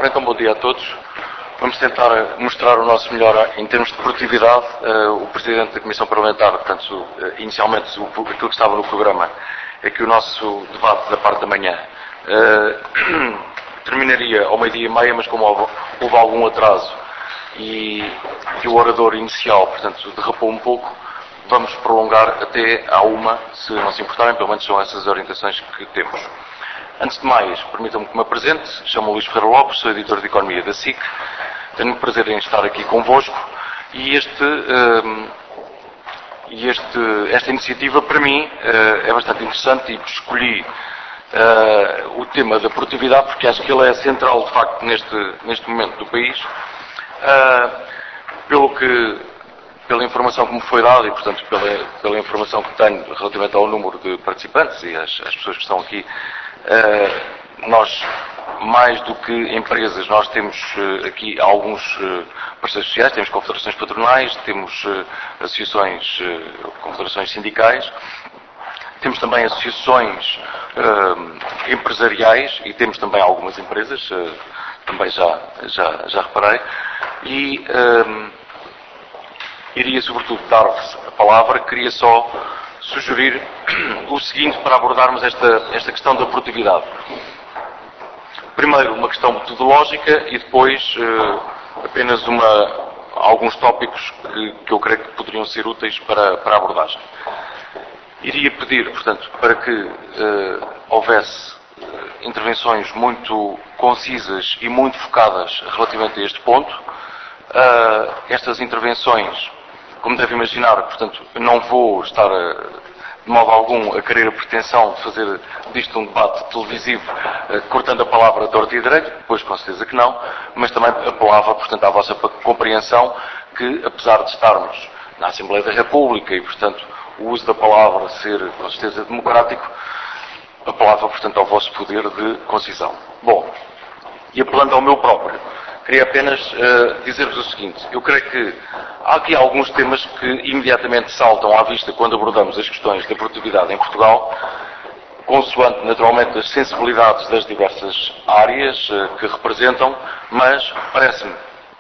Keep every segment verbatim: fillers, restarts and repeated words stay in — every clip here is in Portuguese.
Ora, então, bom dia a todos. Vamos tentar mostrar o nosso melhor em termos de produtividade. Uh, o Presidente da Comissão Parlamentar, portanto, uh, inicialmente, o, aquilo que estava no programa é que o nosso debate da parte da manhã uh, terminaria ao meio-dia e meia, mas como houve, houve algum atraso e, e o orador inicial, portanto, derrapou um pouco, vamos prolongar até à uma, se não se importarem, pelo menos são essas orientações que temos. Antes de mais, permitam-me que me apresente. Chamo-me Luís Ferreira Lopes, sou editor de Economia da S I C. Tenho o prazer em estar aqui convosco e este, um, este, esta iniciativa, para mim, uh, é bastante interessante e escolhi uh, o tema da produtividade porque acho que ele é central, de facto, neste, neste momento do país. Uh, pelo que, pela informação que me foi dada e, portanto, pela, pela informação que tenho relativamente ao número de participantes e as, as pessoas que estão aqui, Uh, nós, mais do que empresas, nós temos uh, aqui alguns uh, parceiros sociais, temos confederações patronais, temos uh, associações, uh, confederações sindicais, temos também associações uh, empresariais e temos também algumas empresas, uh, também já, já, já reparei, e uh, iria sobretudo dar-vos a palavra, queria só sugerir o seguinte para abordarmos esta, esta questão da produtividade. Primeiro, uma questão metodológica e depois uh, apenas uma, alguns tópicos que, que eu creio que poderiam ser úteis para, para a abordagem. Iria pedir, portanto, para que uh, houvesse uh, intervenções muito concisas e muito focadas relativamente a este ponto. Uh, estas intervenções, como deve imaginar, portanto, não vou estar a, de modo algum a querer a pretensão de fazer disto um debate televisivo, eh, cortando a palavra a torto e a direito, pois com certeza que não, mas também apelava, portanto, à vossa compreensão que, apesar de estarmos na Assembleia da República e, portanto, o uso da palavra ser, com certeza, democrático, apelava, portanto, ao vosso poder de concisão. Bom, e apelando ao meu próprio, queria apenas uh, dizer-vos o seguinte. Eu creio que há aqui alguns temas que imediatamente saltam à vista quando abordamos as questões da produtividade em Portugal, consoante naturalmente as sensibilidades das diversas áreas uh, que representam, mas parece-me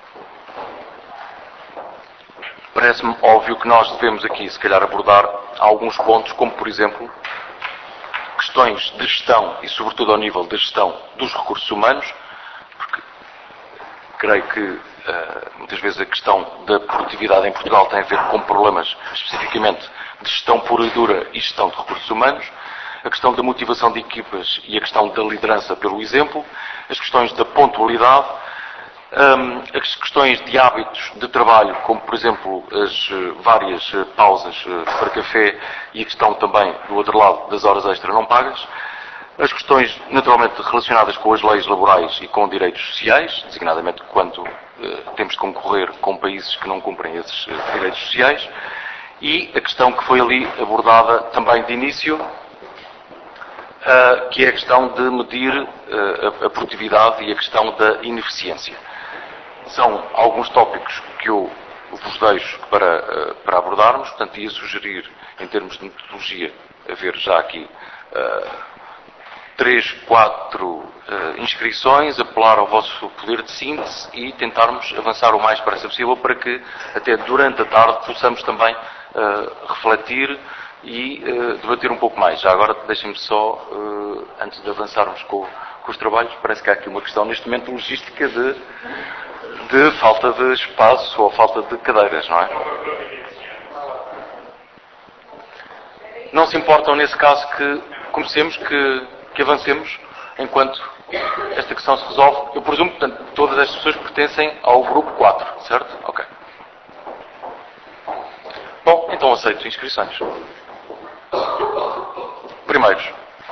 parece-me óbvio que nós devemos aqui, se calhar, abordar alguns pontos, como por exemplo, questões de gestão e sobretudo ao nível da gestão dos recursos humanos, porque creio que uh, muitas vezes a questão da produtividade em Portugal tem a ver com problemas especificamente de gestão pura e dura e gestão de recursos humanos, a questão da motivação de equipas e a questão da liderança pelo exemplo, as questões da pontualidade, um, as questões de hábitos de trabalho, como por exemplo as uh, várias uh, pausas uh, para café e a questão também do outro lado das horas extras não pagas, as questões naturalmente relacionadas com as leis laborais e com direitos sociais, designadamente quando eh, temos de concorrer com países que não cumprem esses eh, direitos sociais, e a questão que foi ali abordada também de início, uh, que é a questão de medir uh, a, a produtividade e a questão da ineficiência. São alguns tópicos que eu vos deixo para, uh, para abordarmos, portanto ia sugerir, em termos de metodologia, haver já aqui uh, três, quatro uh, inscrições, apelar ao vosso poder de síntese e tentarmos avançar o mais depressa possível para que até durante a tarde possamos também uh, refletir e uh, debater um pouco mais. Já agora deixem-me só, uh, antes de avançarmos com, com os trabalhos, parece que há aqui uma questão neste momento logística de, de falta de espaço ou falta de cadeiras, não é? Não se importam nesse caso que comecemos, que que avancemos enquanto esta questão se resolve. Eu presumo, portanto, que todas estas pessoas pertencem ao grupo quatro, certo? Ok. Bom, então aceito inscrições. Primeiros.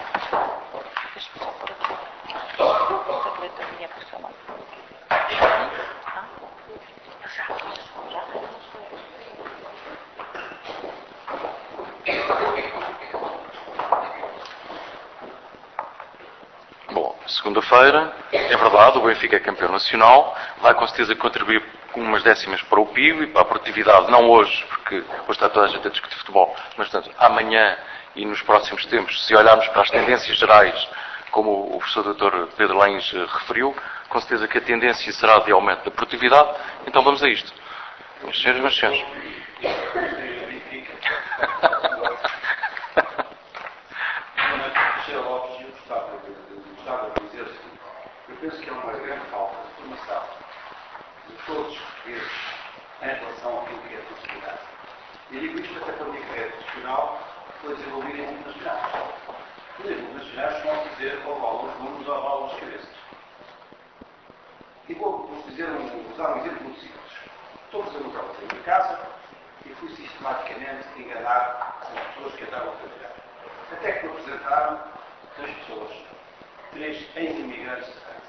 Segunda-feira, é verdade, o Benfica é campeão nacional, vai com certeza contribuir com umas décimas para o P I B e para a produtividade, não hoje, porque hoje está toda a gente a discutir futebol, mas portanto, amanhã e nos próximos tempos, se olharmos para as tendências gerais, como o professor doutor Pedro Lens referiu, com certeza que a tendência será de aumento da produtividade, então vamos a isto. Meus senhores, meus senhores. Eu penso que é uma grande falta de formação de todos os portugueses em relação àquilo que é a sociedade. E digo isto até para a minha carreira profissional foi desenvolvida em multinacionais. Os multinacionais vão dizer ou aos números ou aos cabeças. E vou, vou dizer um, usar um exemplo muito simples. Estou a fazer um trabalho em casa e fui sistematicamente enganar as pessoas que andavam a trabalhar. Até que me apresentaram três pessoas, três ex-imigrantes de França.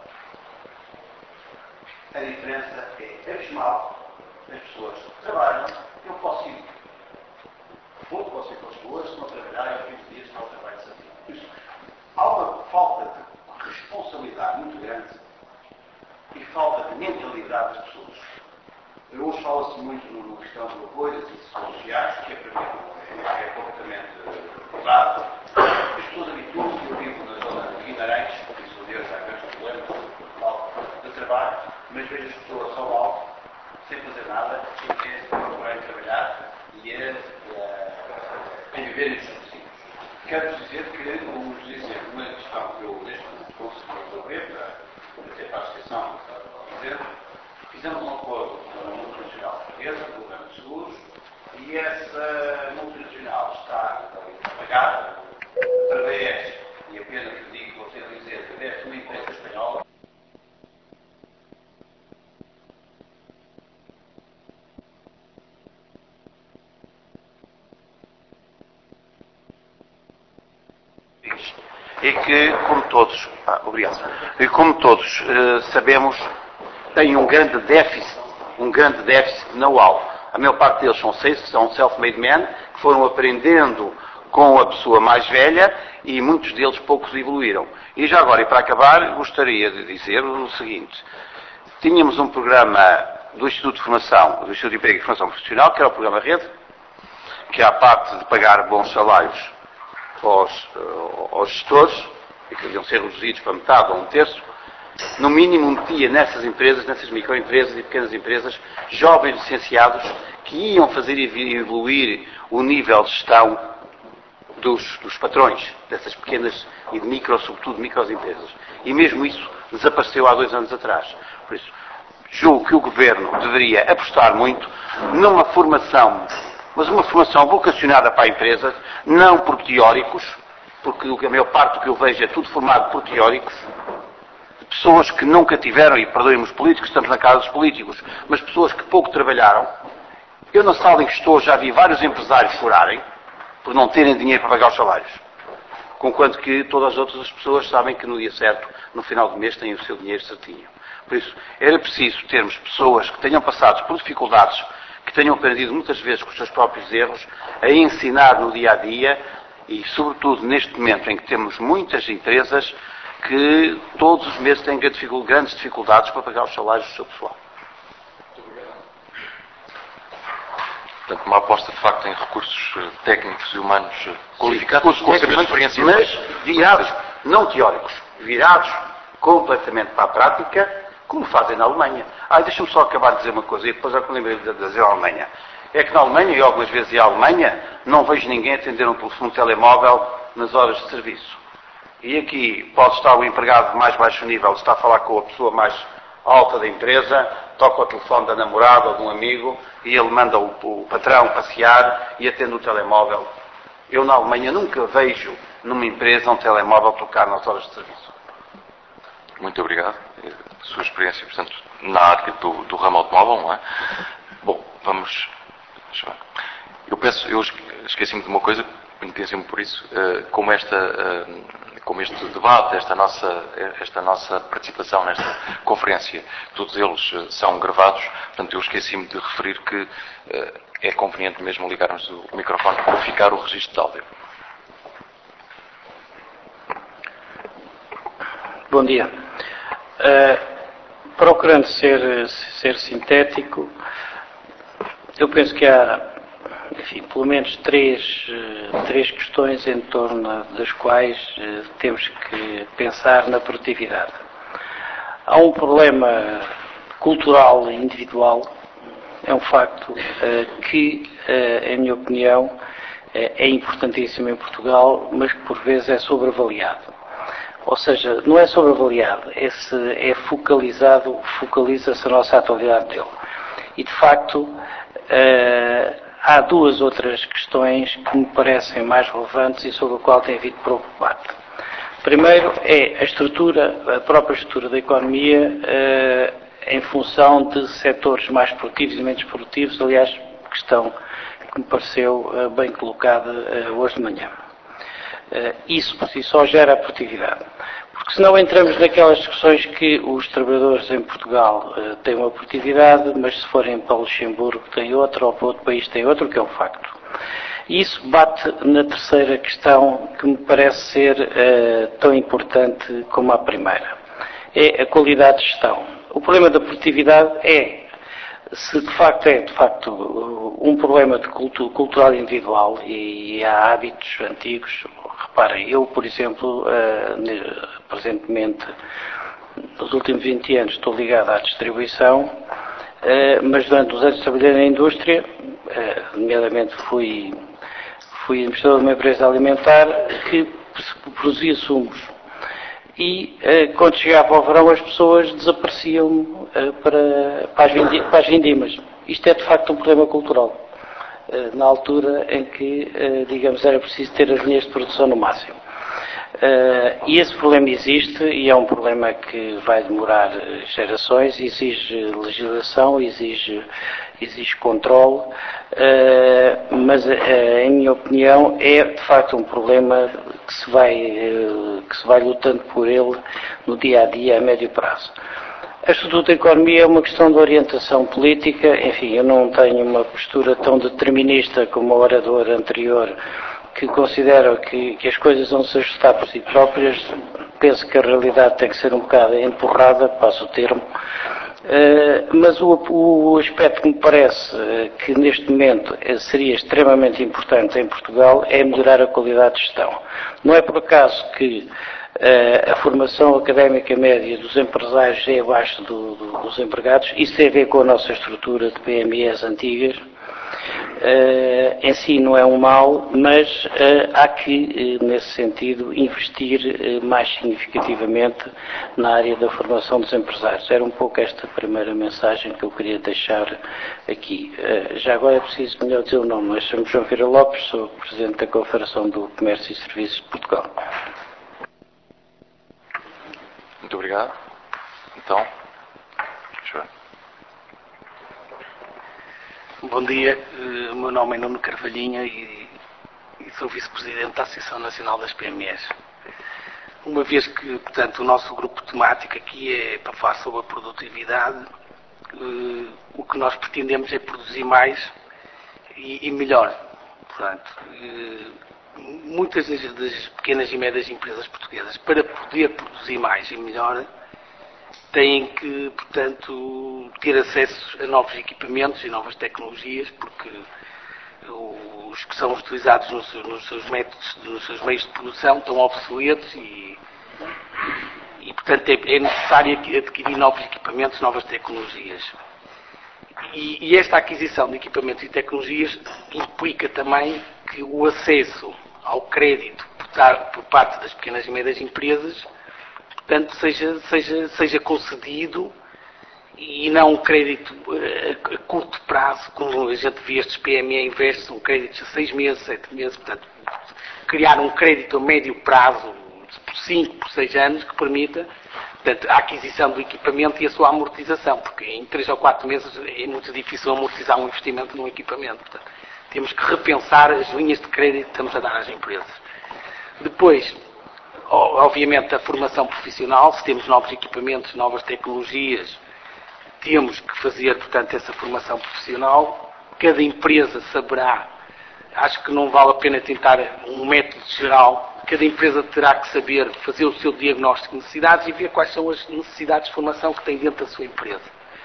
A diferença é abismal. As pessoas trabalham, eu posso ir. Ou posso ir com as pessoas, se não trabalhar, eu quinze dias não trabalho certinho. Por isso, há uma falta de responsabilidade muito grande e falta de mentalidade das pessoas. Hoje fala-se muito na questão do apoio das instituições sociais, que é para mim é, é completamente privado. As pessoas habituam-se, eu vivo na zona de Guimarães, por isso Deus há grandes problemas de trabalho, mas vejo as pessoas ao alto, sem fazer nada, sem querer procurar trabalhar e a, a, a viver em seus vizinhos. Quero dizer que, vamos dizer, uma questão que eu neste momento consegui resolver, para, até para a associação que estava a dizer, fizemos um acordo com a multinacional portuguesa, com o governo de seguros, e essa multinacional está pagada através, e apenas lhe digo, vou ter a dizer, através de uma empresa espanhola. E que, como todos, ah, obrigado, e como todos uh, sabemos, tem um grande déficit, um grande déficit de know-how. A maior parte deles são, são self-made men, que foram aprendendo com a pessoa mais velha e muitos deles poucos evoluíram. E já agora, e para acabar, gostaria de dizer o seguinte. Tínhamos um programa do Instituto de Formação, do Instituto de Emprego e Formação Profissional, que era o programa Rede, que à parte de pagar bons salários aos, aos gestores, e que deviam ser reduzidos para metade ou um terço, no mínimo metia nessas empresas, nessas microempresas e pequenas empresas, jovens licenciados que iam fazer evoluir o nível de gestão dos, dos patrões, dessas pequenas e de micro, sobretudo microempresas. E mesmo isso desapareceu há dois anos atrás. Por isso, julgo que o Governo deveria apostar muito numa formação, mas uma formação vocacionada para a empresa, não por teóricos, porque a maior parte do que eu vejo é tudo formado por teóricos, pessoas que nunca tiveram, e perdoem-me os políticos, estamos na casa dos políticos, mas pessoas que pouco trabalharam. Eu na sala em que estou já vi vários empresários chorarem por não terem dinheiro para pagar os salários. Conquanto que todas as outras pessoas sabem que no dia certo, no final do mês, têm o seu dinheiro certinho. Por isso, era preciso termos pessoas que tenham passado por dificuldades, que tenham aprendido muitas vezes com os seus próprios erros, a ensinar no dia a dia e, sobretudo, neste momento em que temos muitas empresas que todos os meses têm grandes dificuldades para pagar os salários do seu pessoal. Portanto, uma aposta de facto em recursos técnicos e humanos qualificados, Sim, com saber experiência. Mas virados, não teóricos, virados completamente para a prática, como fazem na Alemanha. Ah, deixa-me só acabar de dizer uma coisa, e depois já que lembrei de dizer a Alemanha. É que na Alemanha, e algumas vezes em Alemanha, não vejo ninguém atender um telefone telemóvel nas horas de serviço. E aqui pode estar o empregado de mais baixo nível, está a falar com a pessoa mais alta da empresa, toca o telefone da namorada ou de um amigo e ele manda o, o patrão passear e atende o telemóvel. Eu na Alemanha nunca vejo numa empresa um telemóvel tocar nas horas de serviço. Muito obrigado. A sua experiência, portanto, na área do, do ramo automóvel, não é? Bom, vamos... Eu penso, eu esqueci-me de uma coisa, penitenciei-me por isso, como esta... como este debate, esta nossa, esta nossa participação nesta conferência, todos eles são gravados, portanto eu esqueci-me de referir que uh, é conveniente mesmo ligarmos o microfone para ficar o registro de áudio. Bom dia. Uh, procurando ser, ser sintético, eu penso que há, enfim, pelo menos três, três questões em torno das quais temos que pensar na produtividade. Há um problema cultural e individual, é um facto uh, que, uh, em minha opinião, uh, é importantíssimo em Portugal, mas que por vezes é sobreavaliado. Ou seja, não é sobreavaliado, é, se, é focalizado, focaliza-se a nossa atualidade dele. E, de facto, uh, há duas outras questões que me parecem mais relevantes e sobre a qual tem havido preocupado. Primeiro é a estrutura, a própria estrutura da economia, uh, em função de setores mais produtivos e menos produtivos, aliás, questão que me pareceu uh, bem colocada uh, hoje de manhã. Uh, isso por si só gera a produtividade. Porque senão entramos naquelas discussões que os trabalhadores em Portugal uh, têm uma produtividade, mas se forem para o Luxemburgo têm outra, ou para outro país têm outra, o que é um facto. E isso bate na terceira questão que me parece ser uh, tão importante como a primeira. É a qualidade de gestão. O problema da produtividade é, se de facto é de facto um problema de culto, cultural individual e há hábitos antigos. Reparem, eu, por exemplo, uh, presentemente, nos últimos vinte anos estou ligado à distribuição, uh, mas durante os anos trabalhei na indústria, uh, nomeadamente fui, fui investidor de uma empresa alimentar que produzia sumos. E uh, quando chegava ao verão as pessoas desapareciam uh, para, para, as vindi, para as vindimas. Isto é de facto um problema cultural. Uh, na altura em que, uh, digamos, era preciso ter as linhas de produção no máximo. Uh, e esse problema existe e é um problema que vai demorar gerações, exige legislação, exige, exige controle, uh, mas uh, em minha opinião é de facto um problema que se vai, uh, que se vai lutando por ele no dia a dia a médio prazo. A estrutura da economia é uma questão de orientação política, enfim, eu não tenho uma postura tão determinista como o orador anterior, que considera que, que as coisas vão se ajustar por si próprias. Penso que a realidade tem que ser um bocado empurrada, passo o termo, uh, mas o, o aspecto que me parece uh, que neste momento seria extremamente importante em Portugal é melhorar a qualidade de gestão. Não é por acaso que uh, a formação académica média dos empresários é abaixo do, do, dos empregados. Isso tem a ver com a nossa estrutura de P M Es antigas. Uh, em si não é um mal, mas uh, há que, uh, nesse sentido, investir uh, mais significativamente na área da formação dos empresários. Era um pouco esta primeira mensagem que eu queria deixar aqui. Uh, já agora é preciso melhor dizer o nome, mas chamo João Vieira Lopes, sou Presidente da Confederação do Comércio e Serviços de Portugal. Muito obrigado. Então, João. Bom dia, o meu nome é Nuno Carvalhinha e, e sou Vice-Presidente da Associação Nacional das P M Es. Uma vez que, portanto, o nosso grupo temático aqui é para falar sobre a produtividade, uh, o que nós pretendemos é produzir mais e, e melhor. Portanto, uh, muitas das, das pequenas e médias empresas portuguesas, para poder produzir mais e melhor, têm que, portanto, ter acesso a novos equipamentos e novas tecnologias, porque os que são utilizados nos, nos seus métodos, nos seus meios de produção estão obsoletos e, e portanto, é, é necessário adquirir novos equipamentos, novas tecnologias. E, e esta aquisição de equipamentos e tecnologias implica também que o acesso ao crédito por, por parte das pequenas e médias empresas, portanto, seja, seja, seja concedido e não um crédito a, a curto prazo, como a gente vê estes P M E Invest, são créditos a seis meses, sete meses, portanto, criar um crédito a médio prazo, por cinco, por seis anos, que permita, portanto, a aquisição do equipamento e a sua amortização, porque em três ou quatro meses é muito difícil amortizar um investimento num equipamento. Portanto, temos que repensar as linhas de crédito que estamos a dar às empresas. Depois, obviamente, a formação profissional, se temos novos equipamentos, novas tecnologias, temos que fazer, portanto, essa formação profissional. Cada empresa saberá, acho que não vale a pena tentar um método geral, cada empresa terá que saber fazer o seu diagnóstico de necessidades e ver quais são as necessidades de formação que tem dentro da sua empresa.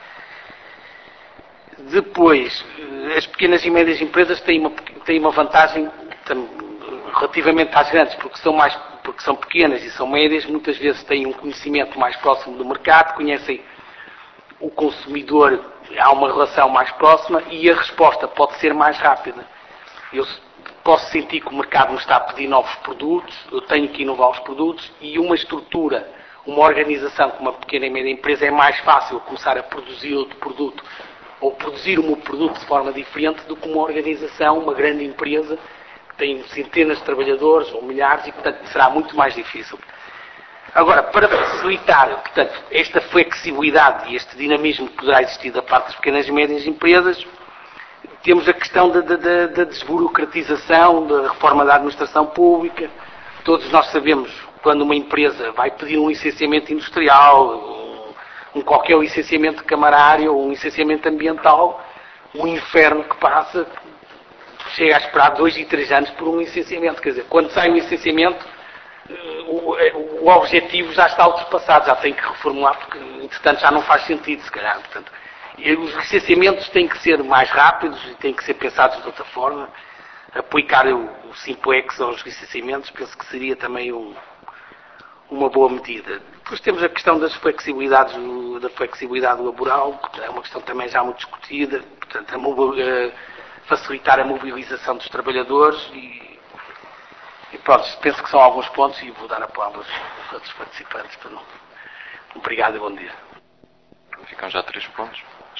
Depois, as pequenas e médias empresas têm uma, têm uma vantagem relativamente às grandes, porque são mais porque são pequenas e são médias, muitas vezes têm um conhecimento mais próximo do mercado, conhecem o consumidor, há uma relação mais próxima e a resposta pode ser mais rápida. Eu posso sentir que o mercado me está a pedir novos produtos, eu tenho que inovar os produtos e uma estrutura, uma organização como uma pequena e média empresa é mais fácil começar a produzir outro produto ou produzir um produto de forma diferente do que uma organização, uma grande empresa que tem centenas de trabalhadores ou milhares e, portanto, será muito mais difícil. Agora, para facilitar, portanto, esta flexibilidade e este dinamismo que poderá existir da parte das pequenas e médias empresas, temos a questão da, da, da desburocratização, da reforma da administração pública. Todos nós sabemos quando uma empresa vai pedir um licenciamento industrial, um, um qualquer licenciamento camarário ou um licenciamento ambiental, um inferno que passa, chega a esperar dois e três anos por um licenciamento. Quer dizer, quando sai o licenciamento, o, o objetivo já está ultrapassado, já tem que reformular, porque, entretanto, já não faz sentido, se calhar. Portanto, os licenciamentos têm que ser mais rápidos e têm que ser pensados de outra forma. Aplicar o, o Simplex aos licenciamentos, penso que seria também um, uma boa medida. Depois temos a questão das flexibilidades, da flexibilidade laboral, que é uma questão também já muito discutida, portanto, a, facilitar a mobilização dos trabalhadores e, e pronto, penso que são alguns pontos e vou dar a palavra aos outros participantes. Para não... Obrigado e bom dia. Ficam já três pontos.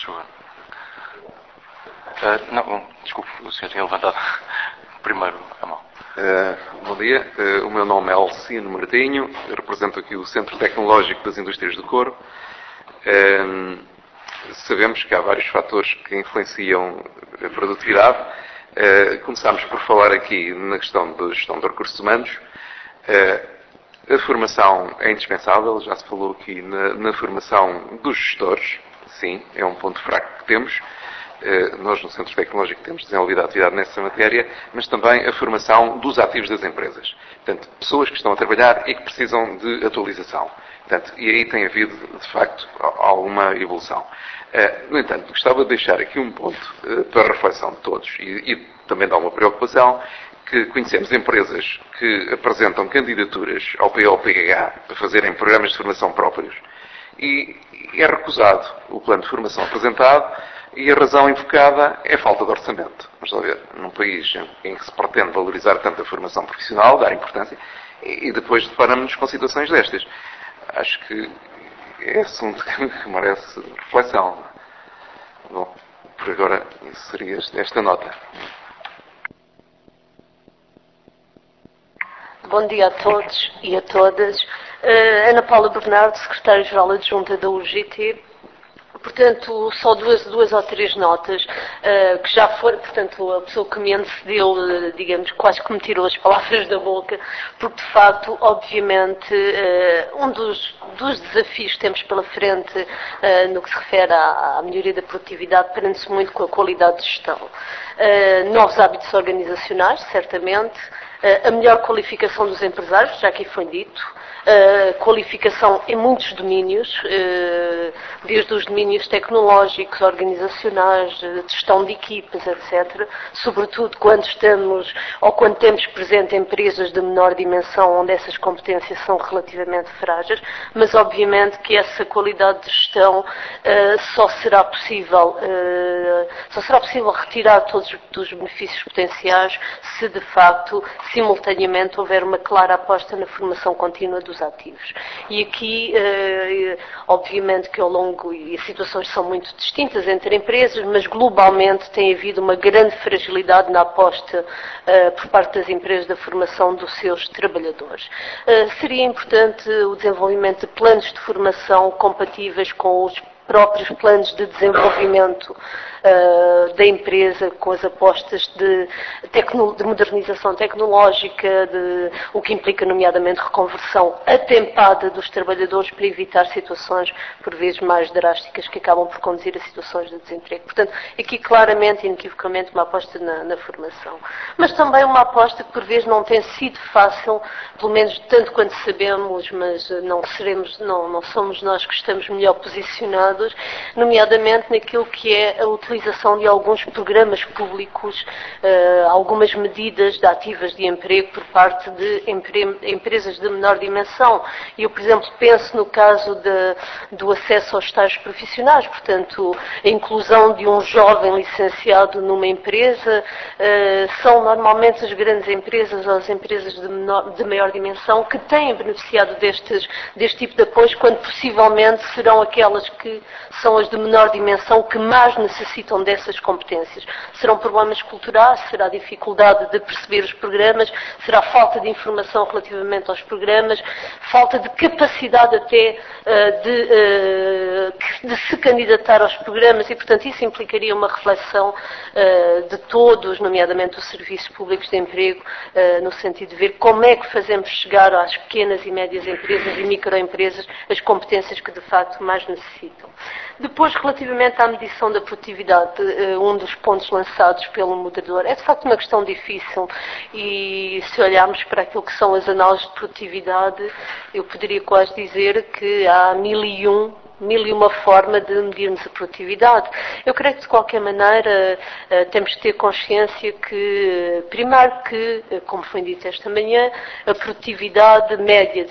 Uh, não, desculpe, o senhor tinha levantado primeiro a mão. Uh, bom dia, uh, o meu nome é Alcino Martinho, eu represento aqui o Centro Tecnológico das Indústrias do Couro. Uh, sabemos que há vários fatores que influenciam a produtividade. Uh, começámos por falar aqui na questão da gestão de recursos humanos. Uh, a formação é indispensável, já se falou aqui na, na formação dos gestores. Sim, é um ponto fraco que temos. Nós, no Centro Tecnológico, temos desenvolvido a atividade nessa matéria, mas também a formação dos ativos das empresas. Portanto, pessoas que estão a trabalhar e que precisam de atualização. Portanto, e aí tem havido, de facto, alguma evolução. No entanto, gostava de deixar aqui um ponto para a reflexão de todos e, e também dá uma preocupação, que conhecemos empresas que apresentam candidaturas ao P O P H para fazerem programas de formação próprios e é recusado o plano de formação apresentado e a razão invocada é a falta de orçamento. Vamos lá ver, num país em que se pretende valorizar tanto a formação profissional, dar importância, e depois deparamos-nos com situações destas. Acho que é assunto que merece reflexão. Bom, por agora seria esta nota. Bom dia a todos e a todas. Uh, Ana Paula Bernardo, Secretária-Geral Adjunta da U G T. Portanto, só duas, duas ou três notas uh, que já foram, portanto, a pessoa que me antecedeu, uh, digamos, quase que me tirou as palavras da boca, porque de facto, obviamente, uh, um dos, dos desafios que temos pela frente uh, no que se refere à, à melhoria da produtividade prende-se muito com a qualidade de gestão. Uh, novos hábitos organizacionais, certamente, uh, a melhor qualificação dos empresários, já aqui foi dito, Uh, qualificação em muitos domínios, uh, desde os domínios tecnológicos, organizacionais, de gestão de equipas, etcétera. Sobretudo quando estamos ou quando temos presente empresas de menor dimensão, onde essas competências são relativamente frágeis, mas obviamente que essa qualidade de gestão uh, só será possível, uh, só será possível retirar todos os benefícios potenciais se de facto, simultaneamente, houver uma clara aposta na formação contínua dos ativos. E aqui, eh, obviamente que ao longo, e as situações são muito distintas entre empresas, mas globalmente tem havido uma grande fragilidade na aposta eh, por parte das empresas da formação dos seus trabalhadores. Eh, seria importante o desenvolvimento de planos de formação compatíveis com os próprios planos de desenvolvimento uh, da empresa, com as apostas de, tecno, de modernização tecnológica, de, o que implica nomeadamente reconversão atempada dos trabalhadores para evitar situações por vezes mais drásticas que acabam por conduzir a situações de desemprego. Portanto, aqui claramente, inequivocamente, uma aposta na, na formação. Mas também uma aposta que por vezes não tem sido fácil, pelo menos tanto quanto sabemos, mas não seremos, não, não somos nós que estamos melhor posicionados, mencionados, nomeadamente naquilo que é a utilização de alguns programas públicos, uh, algumas medidas de ativas de emprego por parte de empre empresas de menor dimensão. Eu, por exemplo, penso no caso de, do acesso aos estágios profissionais, portanto, a inclusão de um jovem licenciado numa empresa, uh, são normalmente as grandes empresas ou as empresas de, menor, de maior dimensão que têm beneficiado destes, deste tipo de apoio, quando possivelmente serão aquelas que são as de menor dimensão que mais necessitam dessas competências. Serão problemas culturais, será dificuldade de perceber os programas, será falta de informação relativamente aos programas, falta de capacidade até uh, de, uh, de se candidatar aos programas e, portanto, isso implicaria uma reflexão uh, de todos, nomeadamente os serviços públicos de emprego, uh, no sentido de ver como é que fazemos chegar às pequenas e médias empresas e microempresas as competências que de facto mais necessitam. Depois, relativamente à medição da produtividade, um dos pontos lançados pelo moderador é de facto uma questão difícil e se olharmos para aquilo que são as análises de produtividade, eu poderia quase dizer que há mil e um mil e uma forma de medirmos a produtividade. Eu creio que, de qualquer maneira, temos de ter consciência que, primeiro que, como foi dito esta manhã, a produtividade média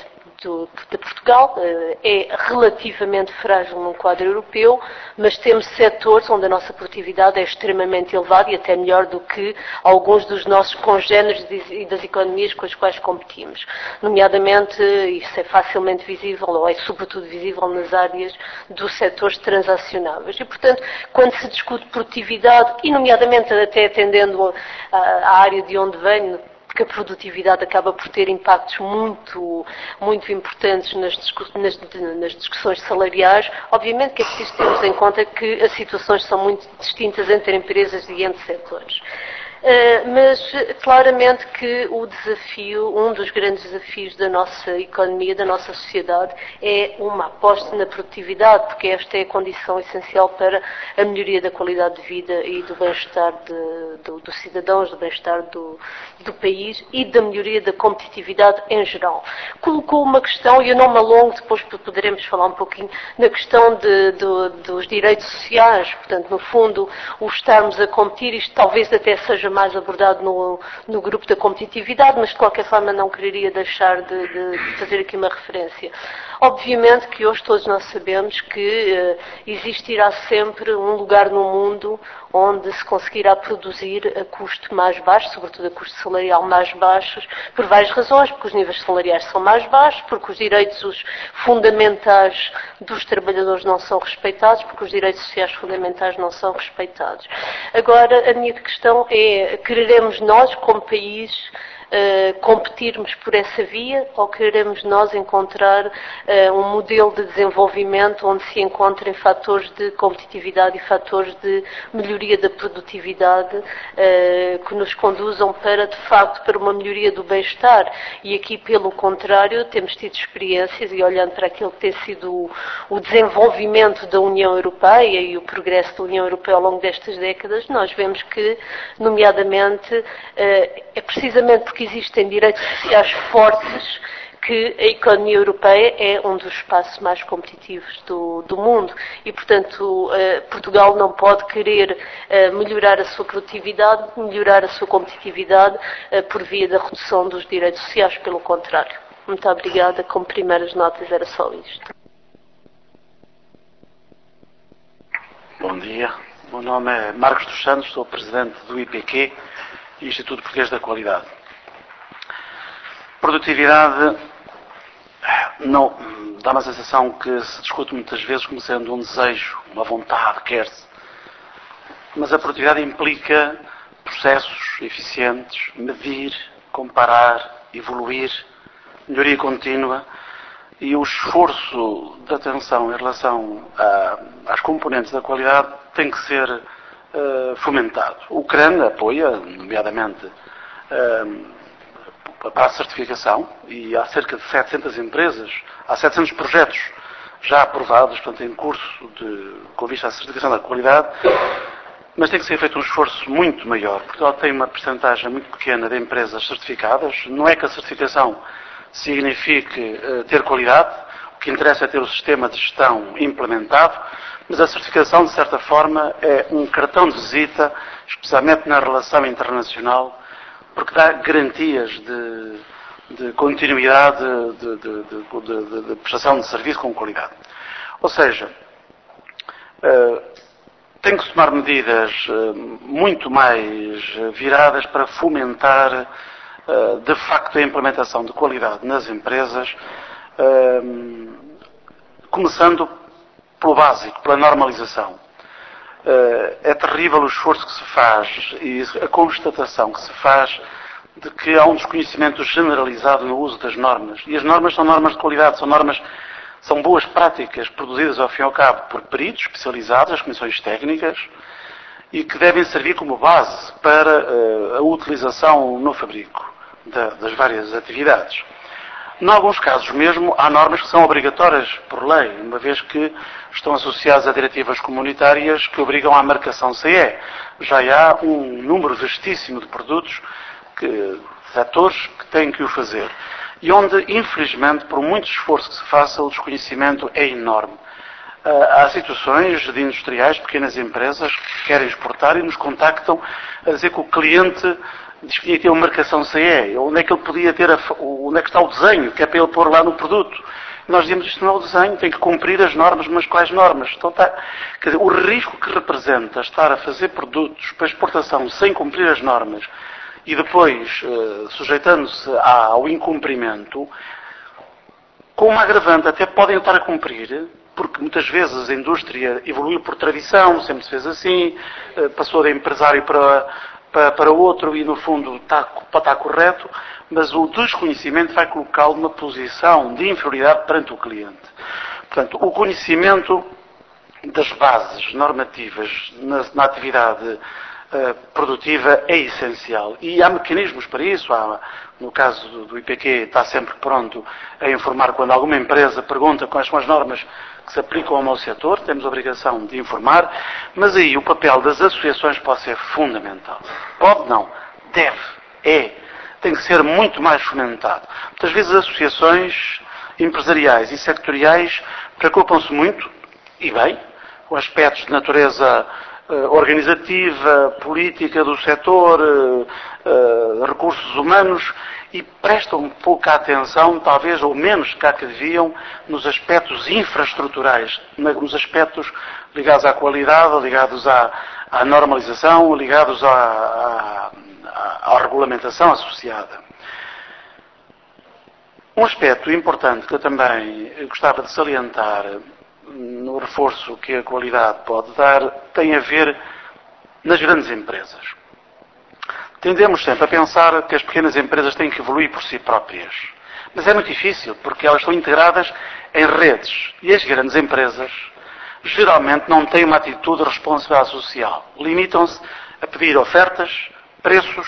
de Portugal é relativamente frágil num quadro europeu, mas temos setores onde a nossa produtividade é extremamente elevada e até melhor do que alguns dos nossos congéneres e das economias com as quais competimos. Nomeadamente, isso é facilmente visível, ou é sobretudo visível nas áreas dos setores transacionáveis. E, portanto, quando se discute produtividade, e nomeadamente até atendendo à área de onde venho, porque a produtividade acaba por ter impactos muito, muito importantes nas, discuss nas, nas discussões salariais. Obviamente que é preciso termos em conta que as situações são muito distintas entre empresas e entre setores. Uh, mas claramente que o desafio, um dos grandes desafios da nossa economia, da nossa sociedade, é uma aposta na produtividade, porque esta é a condição essencial para a melhoria da qualidade de vida e do bem-estar dos do cidadãos, do bem-estar do, do país e da melhoria da competitividade em geral. Colocou uma questão, e eu não me alongo, depois poderemos falar um pouquinho, na questão de, de, dos direitos sociais, portanto, no fundo, o estarmos a competir, isto talvez até seja mais abordado no, no grupo da competitividade, mas de qualquer forma não quereria deixar de, de fazer aqui uma referência. Obviamente que hoje todos nós sabemos que uh, existirá sempre um lugar no mundo onde se conseguirá produzir a custo mais baixo, sobretudo a custo salarial mais baixos, por várias razões, porque os níveis salariais são mais baixos, porque os direitos os fundamentais dos trabalhadores não são respeitados, porque os direitos sociais fundamentais não são respeitados. Agora, a minha questão é, quereremos nós, como país, Uh, competirmos por essa via ou queremos nós encontrar uh, um modelo de desenvolvimento onde se encontrem fatores de competitividade e fatores de melhoria da produtividade uh, que nos conduzam para, de facto, para uma melhoria do bem-estar. E aqui, pelo contrário, temos tido experiências e olhando para aquilo que tem sido o, o desenvolvimento da União Europeia e o progresso da União Europeia ao longo destas décadas, nós vemos que, nomeadamente, uh, é precisamente porque existem direitos sociais fortes que a economia europeia é um dos espaços mais competitivos do, do mundo e, portanto, uh, Portugal não pode querer uh, melhorar a sua produtividade, melhorar a sua competitividade uh, por via da redução dos direitos sociais, pelo contrário. Muito obrigada. Como primeiras notas era só isto. Bom dia. O meu nome é Marcos dos Santos, sou presidente do I P Q, Instituto Português da Qualidade. Produtividade não, dá uma sensação que se discute muitas vezes como sendo um desejo, uma vontade, quer-se. Mas a produtividade implica processos eficientes, medir, comparar, evoluir, melhoria contínua e o esforço de atenção em relação a, às componentes da qualidade tem que ser uh, fomentado. O C R A N apoia, nomeadamente, uh, para a certificação e há cerca de setecentas empresas, há setecentos projetos já aprovados, portanto, em curso de, com vista à certificação da qualidade, mas tem que ser feito um esforço muito maior. Portugal tem uma percentagem muito pequena de empresas certificadas. Não é que a certificação signifique uh, ter qualidade. que interessa é ter o sistema de gestão implementado, mas a certificação, de certa forma, é um cartão de visita, especialmente na relação internacional, porque dá garantias de, de continuidade de, de, de, de, de prestação de serviço com qualidade. Ou seja, uh, tem que se tomar medidas uh, muito mais viradas para fomentar, uh, de facto, a implementação de qualidade nas empresas, uh, começando pelo básico, pela normalização. É terrível o esforço que se faz e a constatação que se faz de que há um desconhecimento generalizado no uso das normas. E as normas são normas de qualidade, são normas, são boas práticas produzidas ao fim e ao cabo por peritos especializados, as comissões técnicas, e que devem servir como base para a utilização no fabrico das várias atividades. Em alguns casos mesmo, há normas que são obrigatórias por lei, uma vez que estão associadas a diretivas comunitárias que obrigam à marcação C E. Já há um número vastíssimo de produtos, que, de setores, que têm que o fazer. E onde, infelizmente, por muito esforço que se faça, o desconhecimento é enorme. Há situações de industriais, pequenas empresas, que querem exportar e nos contactam a dizer que o cliente diz que tinha que ter uma marcação C E. Onde é que ele podia ter, a, onde é que está o desenho, que é para ele pôr lá no produto. Nós dizemos, isto não é o desenho, tem que cumprir as normas, mas quais normas? Então, está, quer dizer, o risco que representa estar a fazer produtos para exportação sem cumprir as normas e depois uh, sujeitando-se ao incumprimento, com uma agravante, até podem estar a cumprir, porque muitas vezes a indústria evoluiu por tradição, sempre se fez assim, uh, passou de empresário para... para outro e, no fundo, está, está correto, mas o desconhecimento vai colocá-lo numa posição de inferioridade perante o cliente. Portanto, o conhecimento das bases normativas na, na atividade uh, produtiva é essencial. E há mecanismos para isso. Há, no caso do, do I P Q, está sempre pronto a informar quando alguma empresa pergunta quais são as normas que se aplicam ao meu setor, temos a obrigação de informar, mas aí o papel das associações pode ser fundamental. Pode não, deve, é, tem que ser muito mais fomentado. Muitas vezes as associações empresariais e sectoriais preocupam-se muito, e bem, com aspectos de natureza uh, organizativa, política do setor, uh, uh, recursos humanos, e prestam pouca atenção, talvez, ou menos cá que deviam, nos aspectos infraestruturais, nos aspectos ligados à qualidade, ligados à, à normalização, ligados à, à, à regulamentação associada. Um aspecto importante que eu também gostava de salientar no reforço que a qualidade pode dar, tem a ver nas grandes empresas. Tendemos sempre a pensar que as pequenas empresas têm que evoluir por si próprias. Mas é muito difícil, porque elas estão integradas em redes. E as grandes empresas, geralmente, não têm uma atitude de responsabilidade social. Limitam-se a pedir ofertas, preços.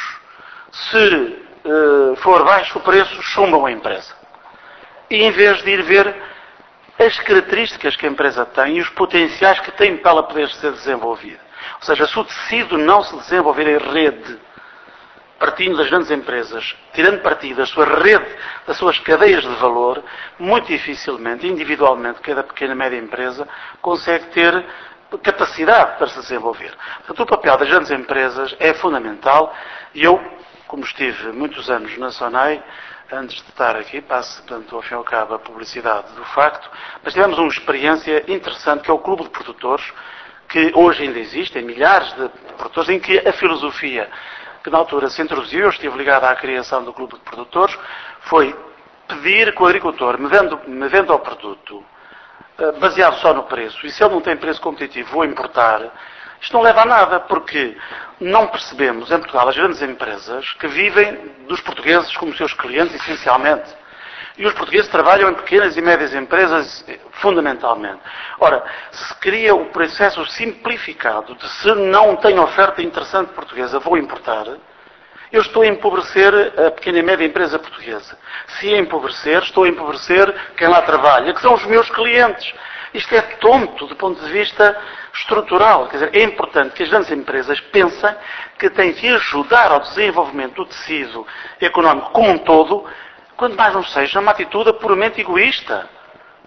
Se uh, for baixo o preço, chumbam a empresa. E em vez de ir ver as características que a empresa tem e os potenciais que tem para ela poder ser desenvolvida. Ou seja, se o tecido não se desenvolver em rede, partindo das grandes empresas, tirando partido da sua rede, das suas cadeias de valor, muito dificilmente, individualmente, cada pequena e média empresa consegue ter capacidade para se desenvolver. Portanto, o papel das grandes empresas é fundamental e eu, como estive muitos anos na SONAI, antes de estar aqui, passo, portanto, ao fim e ao cabo, a publicidade do facto, mas tivemos uma experiência interessante que é o Clube de Produtores, que hoje ainda existe, em milhares de produtores, em que a filosofia que na altura se introduziu, eu estive ligado à criação do Clube de Produtores, foi pedir que o agricultor, me vendo, me vendo ao produto, baseado só no preço, e se ele não tem preço competitivo, vou importar, isto não leva a nada, porque não percebemos em Portugal as grandes empresas que vivem dos portugueses como seus clientes, essencialmente. E os portugueses trabalham em pequenas e médias empresas, fundamentalmente. Ora, se cria o processo simplificado de se não tenho oferta interessante portuguesa, vou importar, eu estou a empobrecer a pequena e média empresa portuguesa. Se a empobrecer, estou a empobrecer quem lá trabalha, que são os meus clientes. Isto é tonto do ponto de vista estrutural. Quer dizer, é importante que as grandes empresas pensem que têm que ajudar ao desenvolvimento do tecido económico como um todo, quando mais não seja uma atitude puramente egoísta.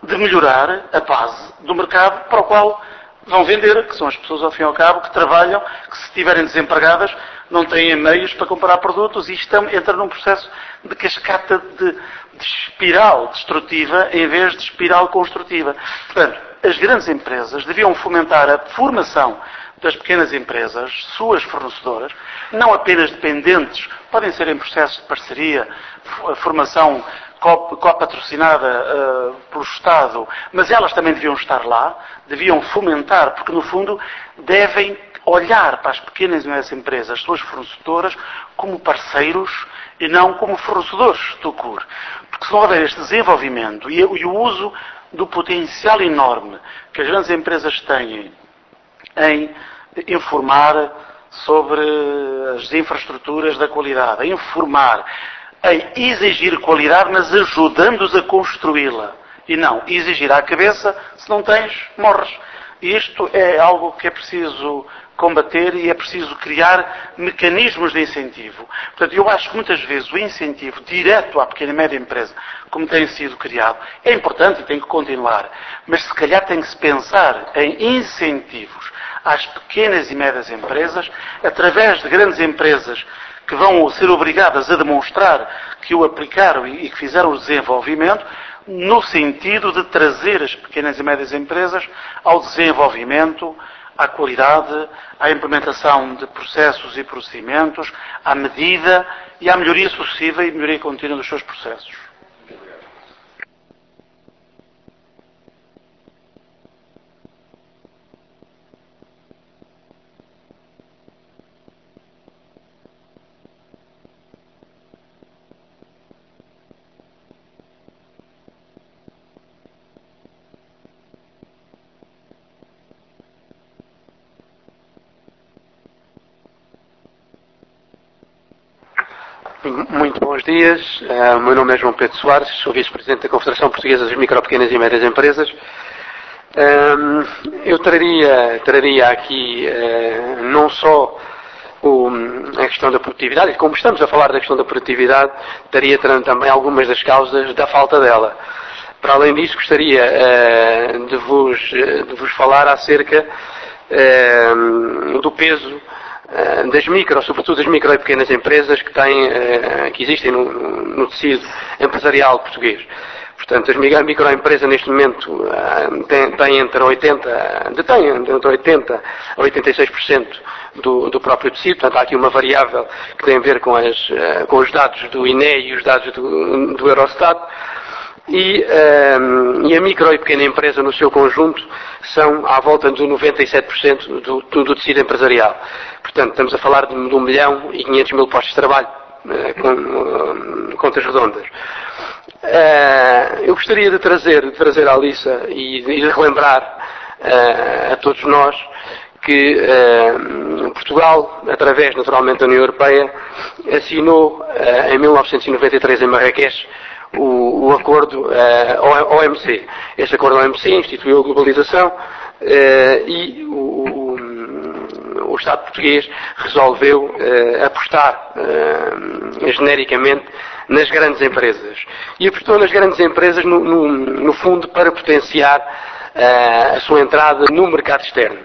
de melhorar a base do mercado para o qual vão vender, que são as pessoas, ao fim e ao cabo, que trabalham, que se estiverem desempregadas, não têm meios para comprar produtos e estão, entra num processo de cascata de, de espiral destrutiva em vez de espiral construtiva. Portanto, as grandes empresas deviam fomentar a formação das pequenas empresas, suas fornecedoras, não apenas dependentes, podem ser em processos de parceria, a formação co-patrocinada uh, pelo Estado, mas elas também deviam estar lá, deviam fomentar, porque no fundo devem olhar para as pequenas e médias empresas, as suas fornecedoras, como parceiros e não como fornecedores do C U R. Porque se não houver este desenvolvimento e, e o uso do potencial enorme que as grandes empresas têm em informar sobre as infraestruturas da qualidade, em informar, em exigir qualidade, mas ajudando-os a construí-la. E não exigir à cabeça, se não tens, morres. E isto é algo que é preciso combater e é preciso criar mecanismos de incentivo. Portanto, eu acho que muitas vezes o incentivo direto à pequena e média empresa, como tem sido criado, é importante e tem que continuar. Mas se calhar tem que se pensar em incentivos às pequenas e médias empresas, através de grandes empresas que vão ser obrigadas a demonstrar que o aplicaram e que fizeram o desenvolvimento, no sentido de trazer as pequenas e médias empresas ao desenvolvimento, à qualidade, à implementação de processos e procedimentos, à medida e à melhoria sucessiva e melhoria contínua dos seus processos. Muito bons dias. O meu nome é João Pedro Soares, sou vice-presidente da Confederação Portuguesa das Micro, Pequenas e Médias Empresas. Eu traria, traria aqui não só o, a questão da produtividade, e como estamos a falar da questão da produtividade, traria também algumas das causas da falta dela. Para além disso, gostaria de vos, de vos falar acerca do peso das micro, sobretudo das micro e pequenas empresas que, têm, que existem no, no tecido empresarial português. Portanto, as microempresas neste momento têm, têm entre oitenta, detêm entre oitenta a oitenta e seis por cento do, do próprio tecido. Portanto, há aqui uma variável que tem a ver com, as, com os dados do I N E e os dados do, do Eurostat. E, um, e a micro e pequena empresa no seu conjunto são à volta de noventa e sete por cento do, do, do tecido empresarial. Portanto, estamos a falar de, de um milhão e quinhentos mil postos de trabalho, uh, com uh, contas redondas. Uh, eu gostaria de trazer, de trazer à Alissa e, e de relembrar uh, a todos nós que uh, Portugal, através naturalmente da União Europeia, assinou uh, em mil novecentos e noventa e três em Marrakech O, o acordo uh, O M C. Esse acordo O M C instituiu a globalização uh, e o, o, o Estado português resolveu uh, apostar uh, genericamente nas grandes empresas. E apostou nas grandes empresas, no, no, no fundo, para potenciar uh, a sua entrada no mercado externo.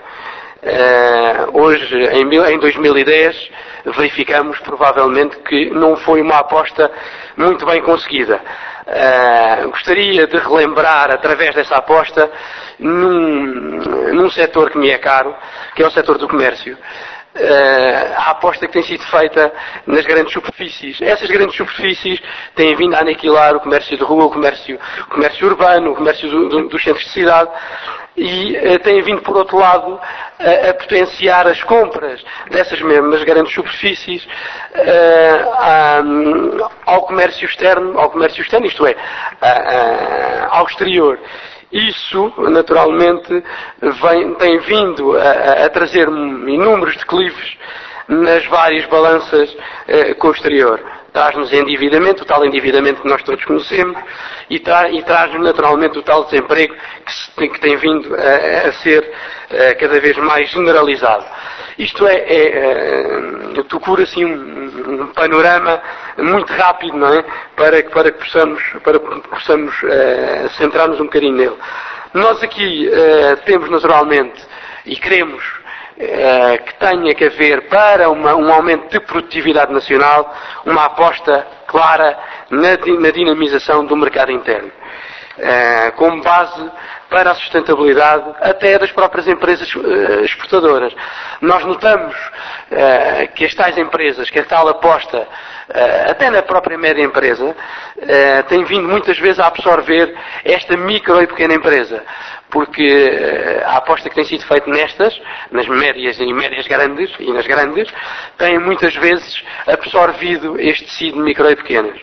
Uh, hoje, em, em dois mil e dez, verificamos provavelmente que não foi uma aposta muito bem conseguida. Uh, gostaria de relembrar, através dessa aposta, num, num setor que me é caro, que é o setor do comércio. Uh, a aposta que tem sido feita nas grandes superfícies. Essas grandes superfícies têm vindo a aniquilar o comércio de rua, o comércio, o comércio urbano, o comércio do, do, dos centros de cidade, e uh, têm vindo, por outro lado, a, a potenciar as compras dessas mesmas grandes superfícies uh, a, ao comércio externo, ao comércio externo, isto é, a, a, ao exterior. Isso, naturalmente, vem, tem vindo a, a trazer inúmeros declives nas várias balanças eh, com o exterior. Traz-nos endividamento, o tal endividamento que nós todos conhecemos, e, tra, e traz-nos, naturalmente, o tal desemprego que, se, que tem vindo a, a ser eh, cada vez mais generalizado. Isto é, é, é tocou assim um, um, um panorama muito rápido, não é? Para, para que possamos, para que possamos uh, centrar-nos um bocadinho nele. Nós aqui uh, temos naturalmente, e queremos uh, que tenha que haver para uma, um aumento de produtividade nacional, uma aposta clara na, na dinamização do mercado interno, uh, como base para a sustentabilidade até das próprias empresas uh, exportadoras. Nós notamos uh, que as tais empresas, que a tal aposta, uh, até na própria média empresa, uh, tem vindo muitas vezes a absorver esta micro e pequena empresa, porque uh, a aposta que tem sido feita nestas, nas médias e médias grandes, e nas grandes, tem muitas vezes absorvido este tecido de micro e pequenas.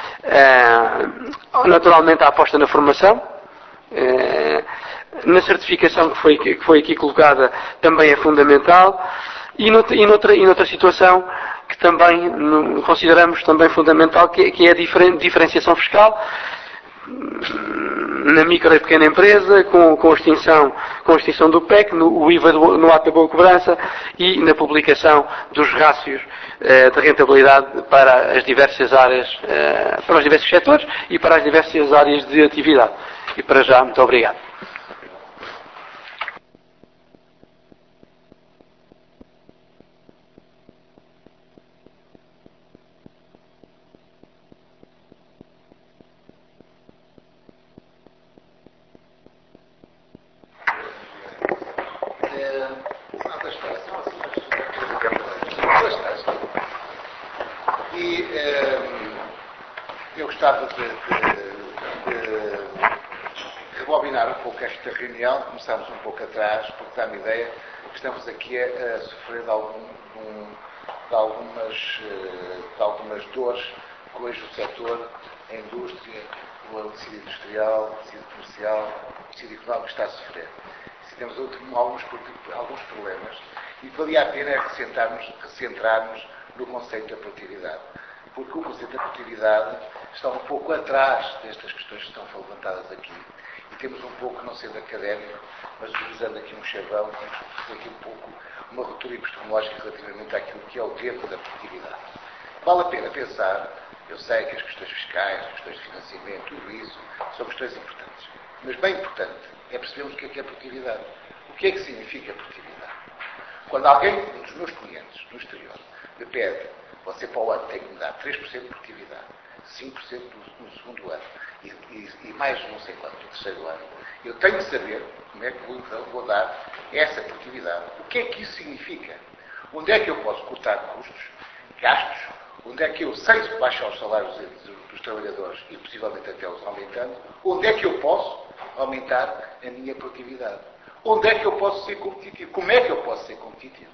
Uh, naturalmente a aposta na formação, na certificação que foi, que foi aqui colocada também é fundamental, e noutra, e noutra, e noutra situação que também no, consideramos também fundamental, que, que é a diferen, diferenciação fiscal na micro e pequena empresa, com, com, a, extinção, com a extinção do P E C, no, o I V A do, no ato da boa cobrança e na publicação dos rácios eh, de rentabilidade para as diversas áreas, eh, para os diversos setores e para as diversas áreas de atividade. E para já, muito obrigado. E eu gostava de, de, de rebobinar um pouco esta reunião, começámos um pouco atrás, porque dá-me ideia que estamos aqui a, a sofrer de, algum, de, um, de, algumas, de algumas dores que hoje o setor, a indústria, o tecido industrial, o tecido comercial, o tecido económico está a sofrer. E temos outro, alguns, alguns problemas e valia a pena recentrarmos, recentrarmos no conceito da produtividade. Porque o conceito da produtividade está um pouco atrás destas questões que estão levantadas aqui. E temos um pouco, não sendo académico, mas utilizando aqui um chavão, temos que fazer aqui um pouco uma ruptura epistemológica relativamente àquilo que é o termo da produtividade. Vale a pena pensar, eu sei que as questões fiscais, as questões de financiamento, tudo isso, são questões importantes. Mas bem importante é percebermos o que é que é produtividade. O que é que significa produtividade? Quando alguém, um dos meus clientes no exterior, me pede, você para o ano tem que me dar três por cento de produtividade, cinco por cento no segundo ano e, e, e mais não sei quanto no terceiro ano, eu tenho que saber como é que vou, vou dar essa produtividade. O que é que isso significa? Onde é que eu posso cortar custos, gastos, onde é que eu, sem baixar os salários dos, dos trabalhadores e possivelmente até os aumentando, onde é que eu posso aumentar a minha produtividade? Onde é que eu posso ser competitivo? Como é que eu posso ser competitivo?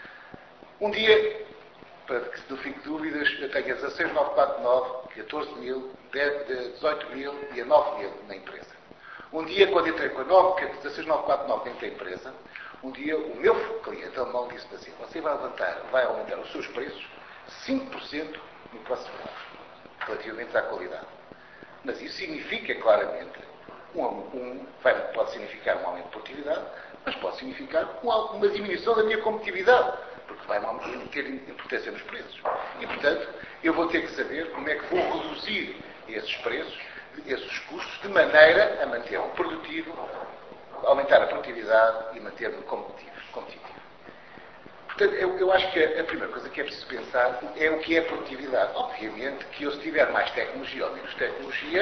Um dia, para que não fique dúvidas, eu tenho a dezasseis mil novecentos e quarenta e nove, catorze mil, dezoito mil e a nove mil na empresa. Um dia, quando entrei com a dezasseis mil novecentos e quarenta e nove dentro da empresa, um dia o meu cliente alemão disse-me assim, você vai, levantar, vai aumentar os seus preços cinco por cento no próximo ano, relativamente à qualidade. Mas isso significa claramente, um, um, vai, pode significar um aumento de produtividade, mas pode significar uma, uma diminuição da minha competitividade, porque vai ter importância nos preços. E, portanto, eu vou ter que saber como é que vou reduzir esses preços, esses custos, de maneira a manter-me produtivo, aumentar a produtividade e manter-me competitivo. competitivo. Portanto, eu, eu acho que a, a primeira coisa que é preciso pensar é o que é produtividade. Obviamente que eu, se tiver mais tecnologia ou menos tecnologia,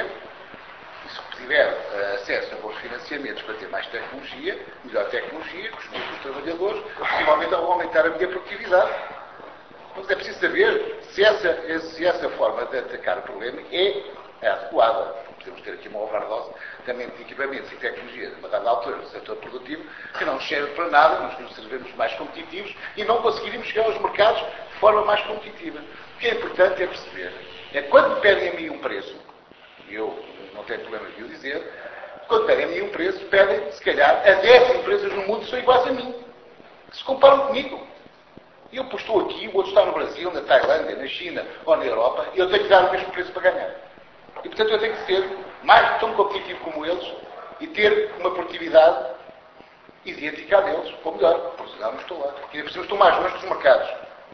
e se tiver uh, acesso a bons financiamentos para ter mais tecnologia, melhor tecnologia, com os meus trabalhadores, possivelmente vão aumentar a minha produtividade. Mas é preciso saber se essa, se essa forma de atacar o problema é adequada. Podemos ter aqui uma overdose também de equipamentos e tecnologia, de uma dada altura, no setor produtivo, que não nos serve para nada, nós nos servemos mais competitivos e não conseguiríamos chegar aos mercados de forma mais competitiva. O que é importante é perceber, é quando me pedem a mim um preço, e eu não tenho problema de o dizer, quando pedem a mim um preço, pedem, se calhar, a dez empresas no mundo que são iguais a mim, que se comparam comigo. E eu estou aqui, o outro está no Brasil, na Tailândia, na China ou na Europa, e eu tenho que dar o mesmo preço para ganhar. E, portanto, eu tenho que ser mais tão competitivo como eles e ter uma produtividade idêntica a deles, ou melhor, porque senão não estou lá. E, por cima, estou mais longe dos mercados.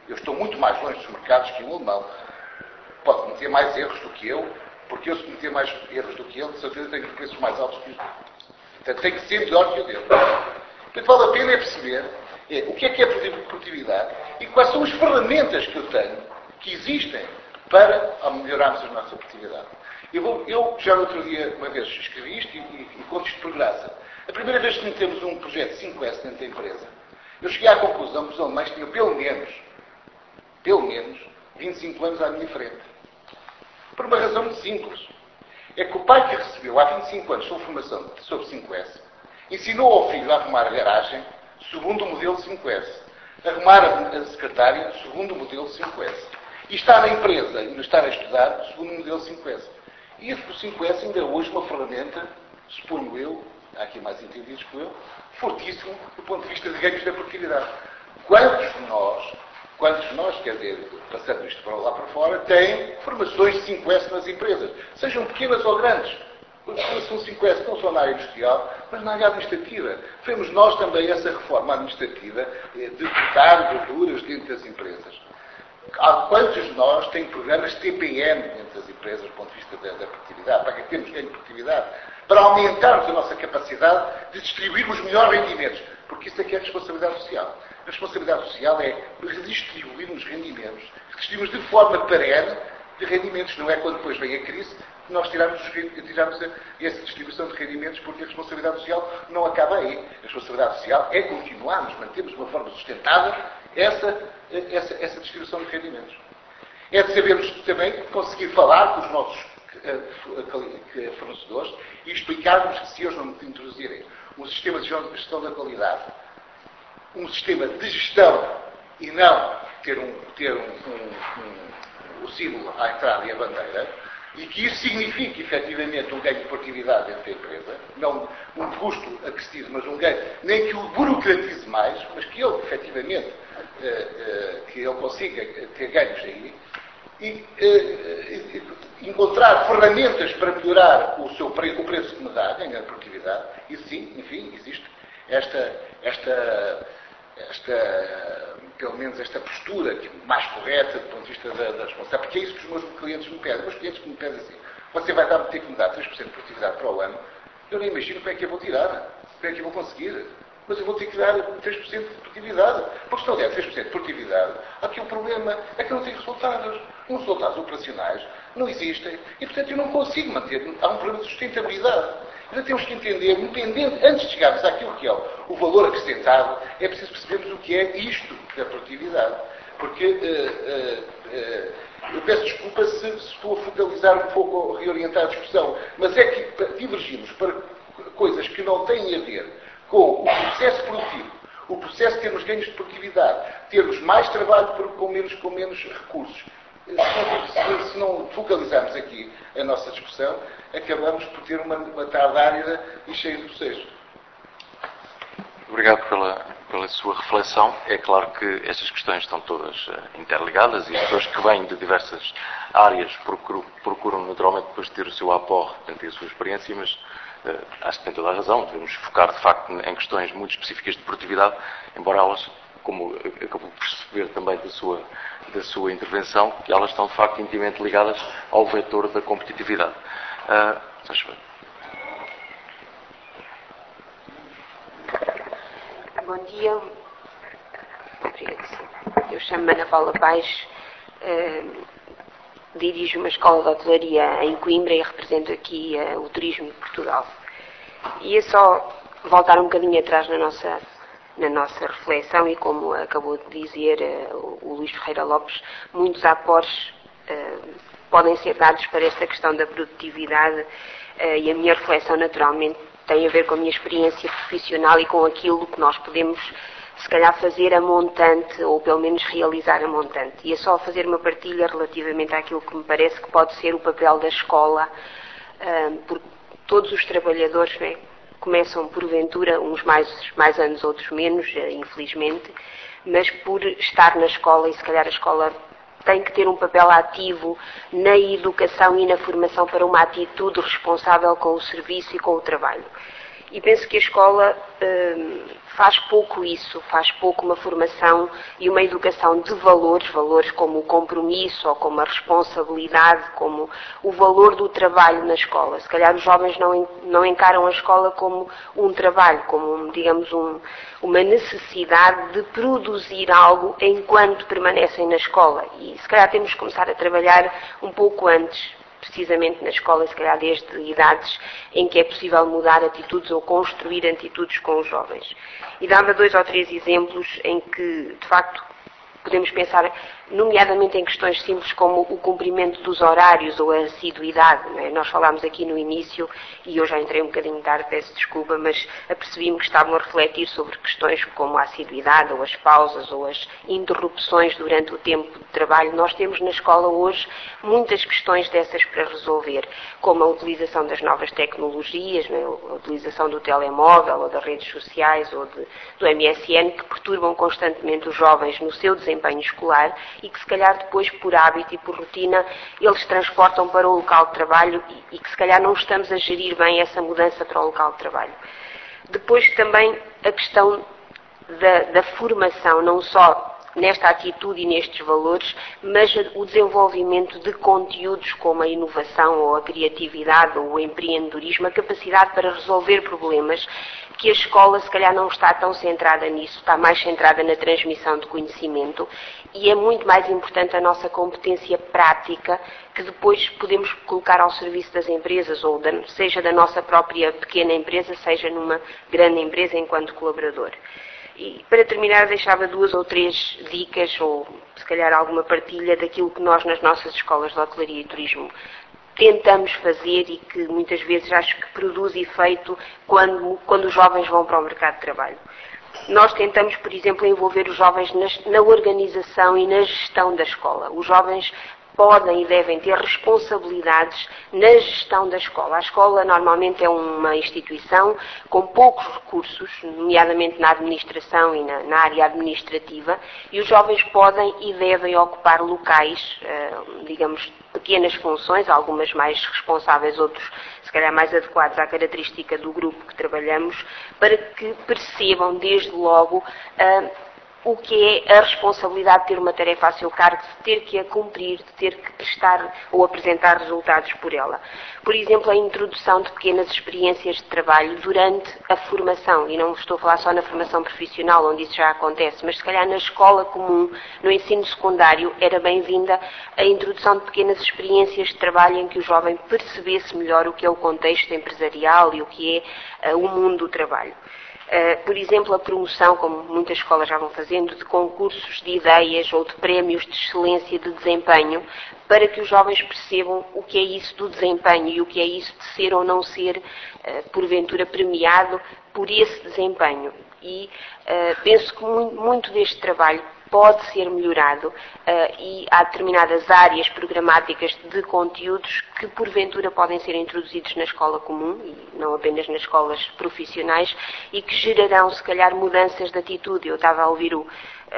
Eu estou muito mais longe dos mercados que um alemão. Pode cometer mais erros do que eu, porque eu, se cometer mais erros do que ele, de certeza tenho preços mais altos que os dele. Portanto, tem que ser melhor que o dele. Portanto, vale a pena é perceber é, o que é que é produtividade e quais são as ferramentas que eu tenho, que existem, para melhorarmos a nossa produtividade. Eu, vou, eu já no outro dia, uma vez, escrevi isto e, e, e conto isto por graça. A primeira vez que metemos um projeto cinco S dentro da empresa, eu cheguei à conclusão que os alemães tinham pelo menos, pelo menos, vinte e cinco anos à minha frente. Por uma razão muito simples. É que o pai que recebeu há vinte e cinco anos sobre formação sobre cinco S, ensinou ao filho a arrumar a garagem segundo o modelo cinco S, arrumar a secretária segundo o modelo cinco S, e está na empresa e está a estudar segundo o modelo cinco S. E o cinco S ainda é hoje uma ferramenta, suponho eu, há aqui mais entendidos que eu, fortíssimo do ponto de vista de ganhos da produtividade. Quantos de nós, quantos de nós, quer dizer, passando isto para lá para fora, têm formações de cinco S nas empresas, sejam pequenas ou grandes. São cinco S não só na área industrial, mas na área administrativa. Fomos nós também essa reforma administrativa de cortar gorduras dentro das empresas. Há quantos de nós têm programas T P M dentro das empresas do ponto de vista da, da produtividade, para que temos ganho de produtividade, para aumentarmos a nossa capacidade de distribuirmos melhores rendimentos, porque isso é que é a responsabilidade social. A responsabilidade social é redistribuirmos rendimentos, redistribuirmos de forma perene de rendimentos, não é quando depois vem a crise que nós tiramos, tiramos a, essa distribuição de rendimentos, porque a responsabilidade social não acaba aí. A responsabilidade social é continuarmos, mantermos de uma forma sustentável essa, essa, essa distribuição de rendimentos. É de sabermos também conseguir falar com os nossos uh, fornecedores e explicarmos que se eles não introduzirem um sistema de gestão da qualidade, um sistema de gestão e não ter um, ter um, um, um, o símbolo à entrada e a bandeira, e que isso signifique efetivamente um ganho de produtividade dentro da empresa, não um custo acrescido, mas um ganho, nem que o burocratize mais, mas que ele efetivamente uh, uh, que ele consiga ter ganhos aí, e uh, encontrar ferramentas para melhorar o, seu pre o preço que me dá, ganhar produtividade, e sim, enfim, existe esta, esta, esta, pelo menos esta postura mais correta do ponto de vista da, da responsabilidade, porque é isso que os meus clientes me pedem. Os meus clientes que me pedem assim, você vai dar, ter que me dar três por cento de produtividade para o ano, eu nem imagino como é que eu vou tirar, como é que eu vou conseguir. Mas eu vou ter que dar três por cento de produtividade. Porque se não der três por cento de produtividade, aqui o problema é que eu não tenho resultados. Os resultados operacionais não existem. E, portanto, eu não consigo manter. Há um problema de sustentabilidade. Então temos que entender, independente, antes de chegarmos àquilo que é o valor acrescentado, é preciso percebermos o que é isto da produtividade. Porque, uh, uh, uh, eu peço desculpa se, se estou a focalizar um pouco, ou reorientar a discussão, mas é que divergimos para coisas que não têm a ver com o processo produtivo, o processo de termos ganhos de produtividade, termos mais trabalho com menos, com menos recursos. Se não, se não focalizarmos aqui a nossa discussão, acabamos por ter uma, uma tarde árida e cheia de bocejos. Obrigado pela, pela sua reflexão. É claro que estas questões estão todas uh, interligadas e as pessoas que vêm de diversas áreas procuram, procuram naturalmente depois ter o seu aporte, ter a sua experiência, mas Uh, acho que tem toda a razão. Devemos focar, de facto, em questões muito específicas de produtividade, embora elas, como acabou por perceber também da sua, da sua intervenção, que elas estão, de facto, intimamente ligadas ao vetor da competitividade. Uh, Bom dia. Eu chamo-me Ana Paula Paes. Uh, Dirijo uma escola de hotelaria em Coimbra e represento aqui uh, o turismo de Portugal. Ia só voltar um bocadinho atrás na nossa, na nossa reflexão e, como acabou de dizer uh, o Luís Ferreira Lopes, muitos aportes uh, podem ser dados para esta questão da produtividade uh, e a minha reflexão naturalmente tem a ver com a minha experiência profissional e com aquilo que nós podemos se calhar fazer a montante, ou pelo menos realizar a montante. E é só fazer uma partilha relativamente àquilo que me parece que pode ser o papel da escola, porque todos os trabalhadores, né, começam porventura, uns mais, mais anos, outros menos, infelizmente, mas por estar na escola, e se calhar a escola tem que ter um papel ativo na educação e na formação para uma atitude responsável com o serviço e com o trabalho. E penso que a escola hum, faz pouco isso, faz pouco uma formação e uma educação de valores, valores como o compromisso ou como a responsabilidade, como o valor do trabalho na escola. Se calhar os jovens não, não encaram a escola como um trabalho, como, digamos, um, uma necessidade de produzir algo enquanto permanecem na escola. E se calhar temos que começar a trabalhar um pouco antes, precisamente na escola, se calhar desde idades em que é possível mudar atitudes ou construir atitudes com os jovens. E dava dois ou três exemplos em que, de facto, podemos pensar, nomeadamente em questões simples como o cumprimento dos horários ou a assiduidade. Não é? Nós falámos aqui no início, e eu já entrei um bocadinho tarde, peço desculpa, mas apercebi-me que estavam a refletir sobre questões como a assiduidade, ou as pausas, ou as interrupções durante o tempo de trabalho. Nós temos na escola hoje muitas questões dessas para resolver, como a utilização das novas tecnologias, não é? A utilização do telemóvel, ou das redes sociais, ou de, do M S N, que perturbam constantemente os jovens no seu desempenho escolar, e que se calhar depois, por hábito e por rotina, eles transportam para o local de trabalho e, e que se calhar não estamos a gerir bem essa mudança para o local de trabalho. Depois também a questão da, da formação, não só nesta atitude e nestes valores, mas o desenvolvimento de conteúdos como a inovação ou a criatividade ou o empreendedorismo, a capacidade para resolver problemas, que a escola se calhar não está tão centrada nisso, está mais centrada na transmissão de conhecimento, e é muito mais importante a nossa competência prática, que depois podemos colocar ao serviço das empresas, ou da, seja da nossa própria pequena empresa, seja numa grande empresa enquanto colaborador. E para terminar deixava duas ou três dicas, ou se calhar alguma partilha daquilo que nós nas nossas escolas de hotelaria e turismo tentamos fazer e que muitas vezes acho que produz efeito quando, quando os jovens vão para o mercado de trabalho. Nós tentamos, por exemplo, envolver os jovens nas, na organização e na gestão da escola. Os jovens podem e devem ter responsabilidades na gestão da escola. A escola normalmente é uma instituição com poucos recursos, nomeadamente na administração e na, na área administrativa, e os jovens podem e devem ocupar locais, eh, digamos, pequenas funções, algumas mais responsáveis, outros se calhar mais adequados à característica do grupo que trabalhamos, para que percebam desde logo eh, o que é a responsabilidade de ter uma tarefa a seu cargo, de ter que a cumprir, de ter que prestar ou apresentar resultados por ela. Por exemplo, a introdução de pequenas experiências de trabalho durante a formação, e não estou a falar só na formação profissional, onde isso já acontece, mas se calhar na escola comum, no ensino secundário, era bem-vinda a introdução de pequenas experiências de trabalho em que o jovem percebesse melhor o que é o contexto empresarial e o que é uh, o mundo do trabalho. Uh, por exemplo, a promoção, como muitas escolas já vão fazendo, de concursos de ideias ou de prémios de excelência de desempenho, para que os jovens percebam o que é isso do desempenho e o que é isso de ser ou não ser, uh, porventura, premiado por esse desempenho. E uh, penso que muito, muito deste trabalho pode ser melhorado uh, e há determinadas áreas programáticas de conteúdos que porventura podem ser introduzidos na escola comum e não apenas nas escolas profissionais e que gerarão se calhar mudanças de atitude. Eu estava a ouvir o,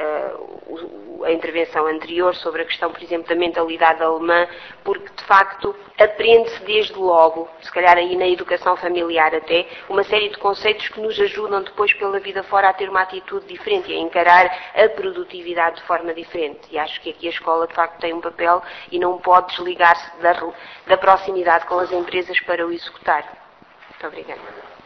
uh, o, a intervenção anterior sobre a questão, por exemplo, da mentalidade alemã, porque de facto aprende-se desde logo, se calhar aí na educação familiar até, uma série de conceitos que nos ajudam depois pela vida fora a ter uma atitude diferente e a encarar a produtividade de forma diferente. E acho que aqui a escola de facto tem um papel e não pode desligar-se da, da proximidade com as empresas para o executar. Muito obrigada.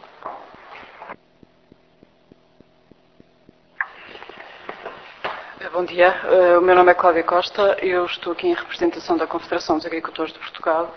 Bom dia, o meu nome é Cláudia Costa, eu estou aqui em representação da Confederação dos Agricultores de Portugal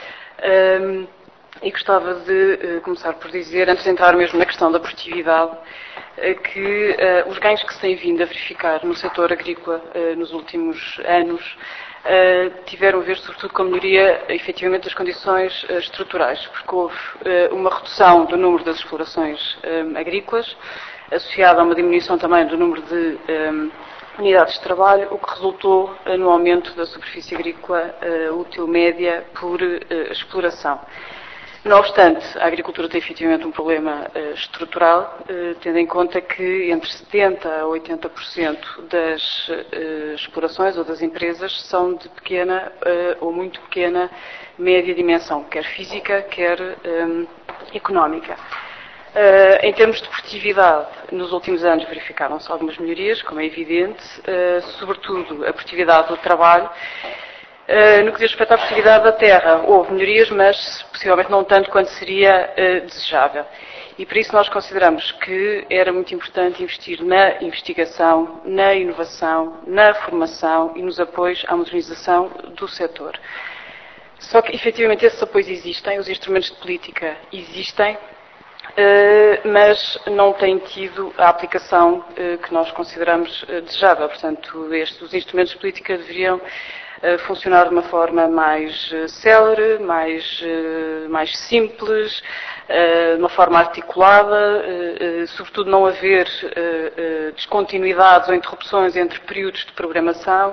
e gostava de começar por dizer, antes de entrar mesmo na questão da produtividade, que uh, os ganhos que se têm vindo a verificar no setor agrícola uh, nos últimos anos uh, tiveram a ver sobretudo com a melhoria efetivamente das condições uh, estruturais, porque houve uh, uma redução do número das explorações um, agrícolas, associada a uma diminuição também do número de um, unidades de trabalho, o que resultou uh, no aumento da superfície agrícola uh, útil média por uh, exploração. Não obstante, a agricultura tem efetivamente um problema uh, estrutural, uh, tendo em conta que entre setenta por cento a oitenta por cento das uh, explorações ou das empresas são de pequena uh, ou muito pequena média dimensão, quer física, quer um, económica. Uh, em termos de produtividade, nos últimos anos verificaram-se algumas melhorias, como é evidente, uh, sobretudo a produtividade do trabalho. Uh, no que diz respeito à produtividade da terra, houve melhorias, mas possivelmente não tanto quanto seria uh, desejável. E por isso nós consideramos que era muito importante investir na investigação, na inovação, na formação e nos apoios à modernização do setor. Só que, efetivamente, esses apoios existem, os instrumentos de política existem, Uh, mas não tem tido a aplicação uh, que nós consideramos uh, desejável. Portanto, estes, os instrumentos de política deveriam uh, funcionar de uma forma mais uh, célere, mais, uh, mais simples, uh, de uma forma articulada, uh, uh, sobretudo não haver uh, uh, descontinuidades ou interrupções entre períodos de programação,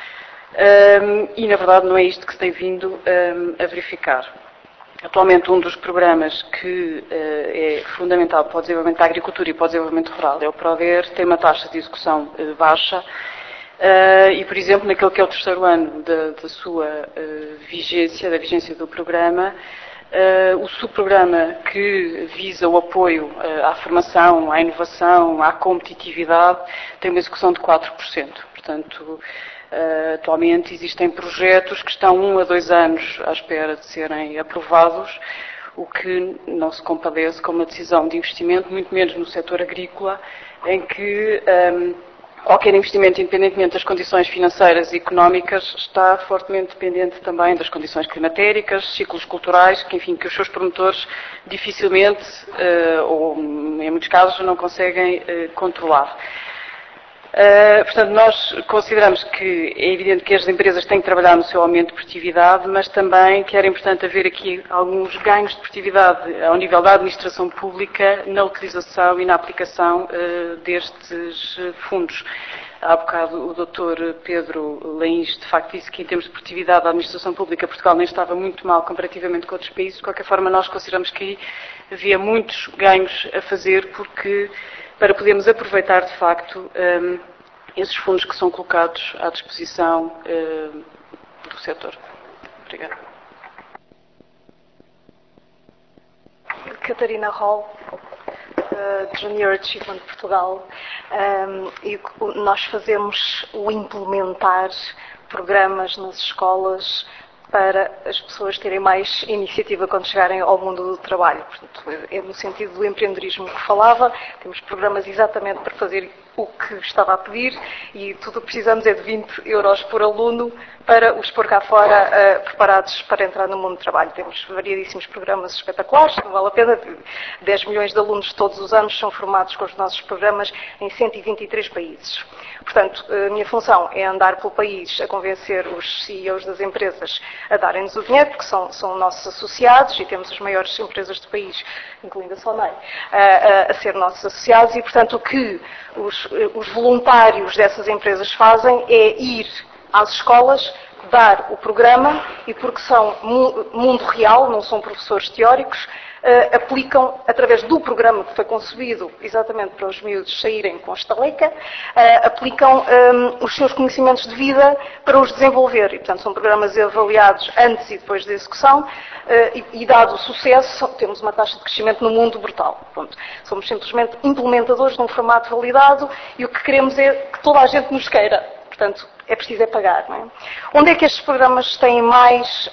um, e, na verdade, não é isto que se tem vindo um, a verificar. Atualmente, um dos programas que uh, é fundamental para o desenvolvimento da agricultura e para o desenvolvimento rural é o PRODER, tem uma taxa de execução uh, baixa uh, e, por exemplo, naquele que é o terceiro ano da, da sua uh, vigência, da vigência do programa, uh, o subprograma que visa o apoio uh, à formação, à inovação, à competitividade, tem uma execução de quatro por cento. Portanto, Uh, atualmente existem projetos que estão um a dois anos à espera de serem aprovados, o que não se compadece com uma decisão de investimento, muito menos no setor agrícola, em que um, qualquer investimento, independentemente das condições financeiras e económicas, está fortemente dependente também das condições climatéricas, ciclos culturais, que, enfim, que os seus promotores dificilmente, uh, ou em muitos casos, não conseguem uh, controlar. Uh, portanto, nós consideramos que é evidente que as empresas têm que trabalhar no seu aumento de produtividade, mas também que era importante haver aqui alguns ganhos de produtividade ao nível da administração pública na utilização e na aplicação uh, destes fundos. Há bocado o doutor Pedro Leins, de facto, disse que em termos de produtividade da administração pública Portugal nem estava muito mal comparativamente com outros países. De qualquer forma, nós consideramos que havia muitos ganhos a fazer porque para podermos aproveitar, de facto, um, esses fundos que são colocados à disposição um, do setor. Obrigada. Catarina Hall, uh, Junior Achievement Portugal, um, e nós fazemos o implementar programas nas escolas para as pessoas terem mais iniciativa quando chegarem ao mundo do trabalho. Portanto, é no sentido do empreendedorismo que falava, temos programas exatamente para fazer o que estava a pedir e tudo o que precisamos é de vinte euros por aluno para os pôr cá fora uh, preparados para entrar no mundo do trabalho. Temos variedíssimos programas espetaculares, não vale a pena, dez milhões de alunos todos os anos são formados com os nossos programas em cento e vinte e três países. Portanto, a minha função é andar pelo país a convencer os C E Os das empresas a darem-nos o dinheiro, porque são, são nossos associados e temos as maiores empresas do país, incluindo a Sonei, a, a, a ser nossos associados e, portanto, o que os, os voluntários dessas empresas fazem é ir às escolas, dar o programa e, porque são mundo real, não são professores teóricos, uh, aplicam, através do programa que foi concebido exatamente para os miúdos saírem com a estaleca, uh, aplicam um, os seus conhecimentos de vida para os desenvolver. E, portanto, são programas avaliados antes e depois da execução uh, e, e, dado o sucesso, temos uma taxa de crescimento no mundo brutal. Pronto. Somos simplesmente implementadores de um formato validado e o que queremos é que toda a gente nos queira. Portanto, é preciso é pagar. Não é? Onde é que estes programas têm mais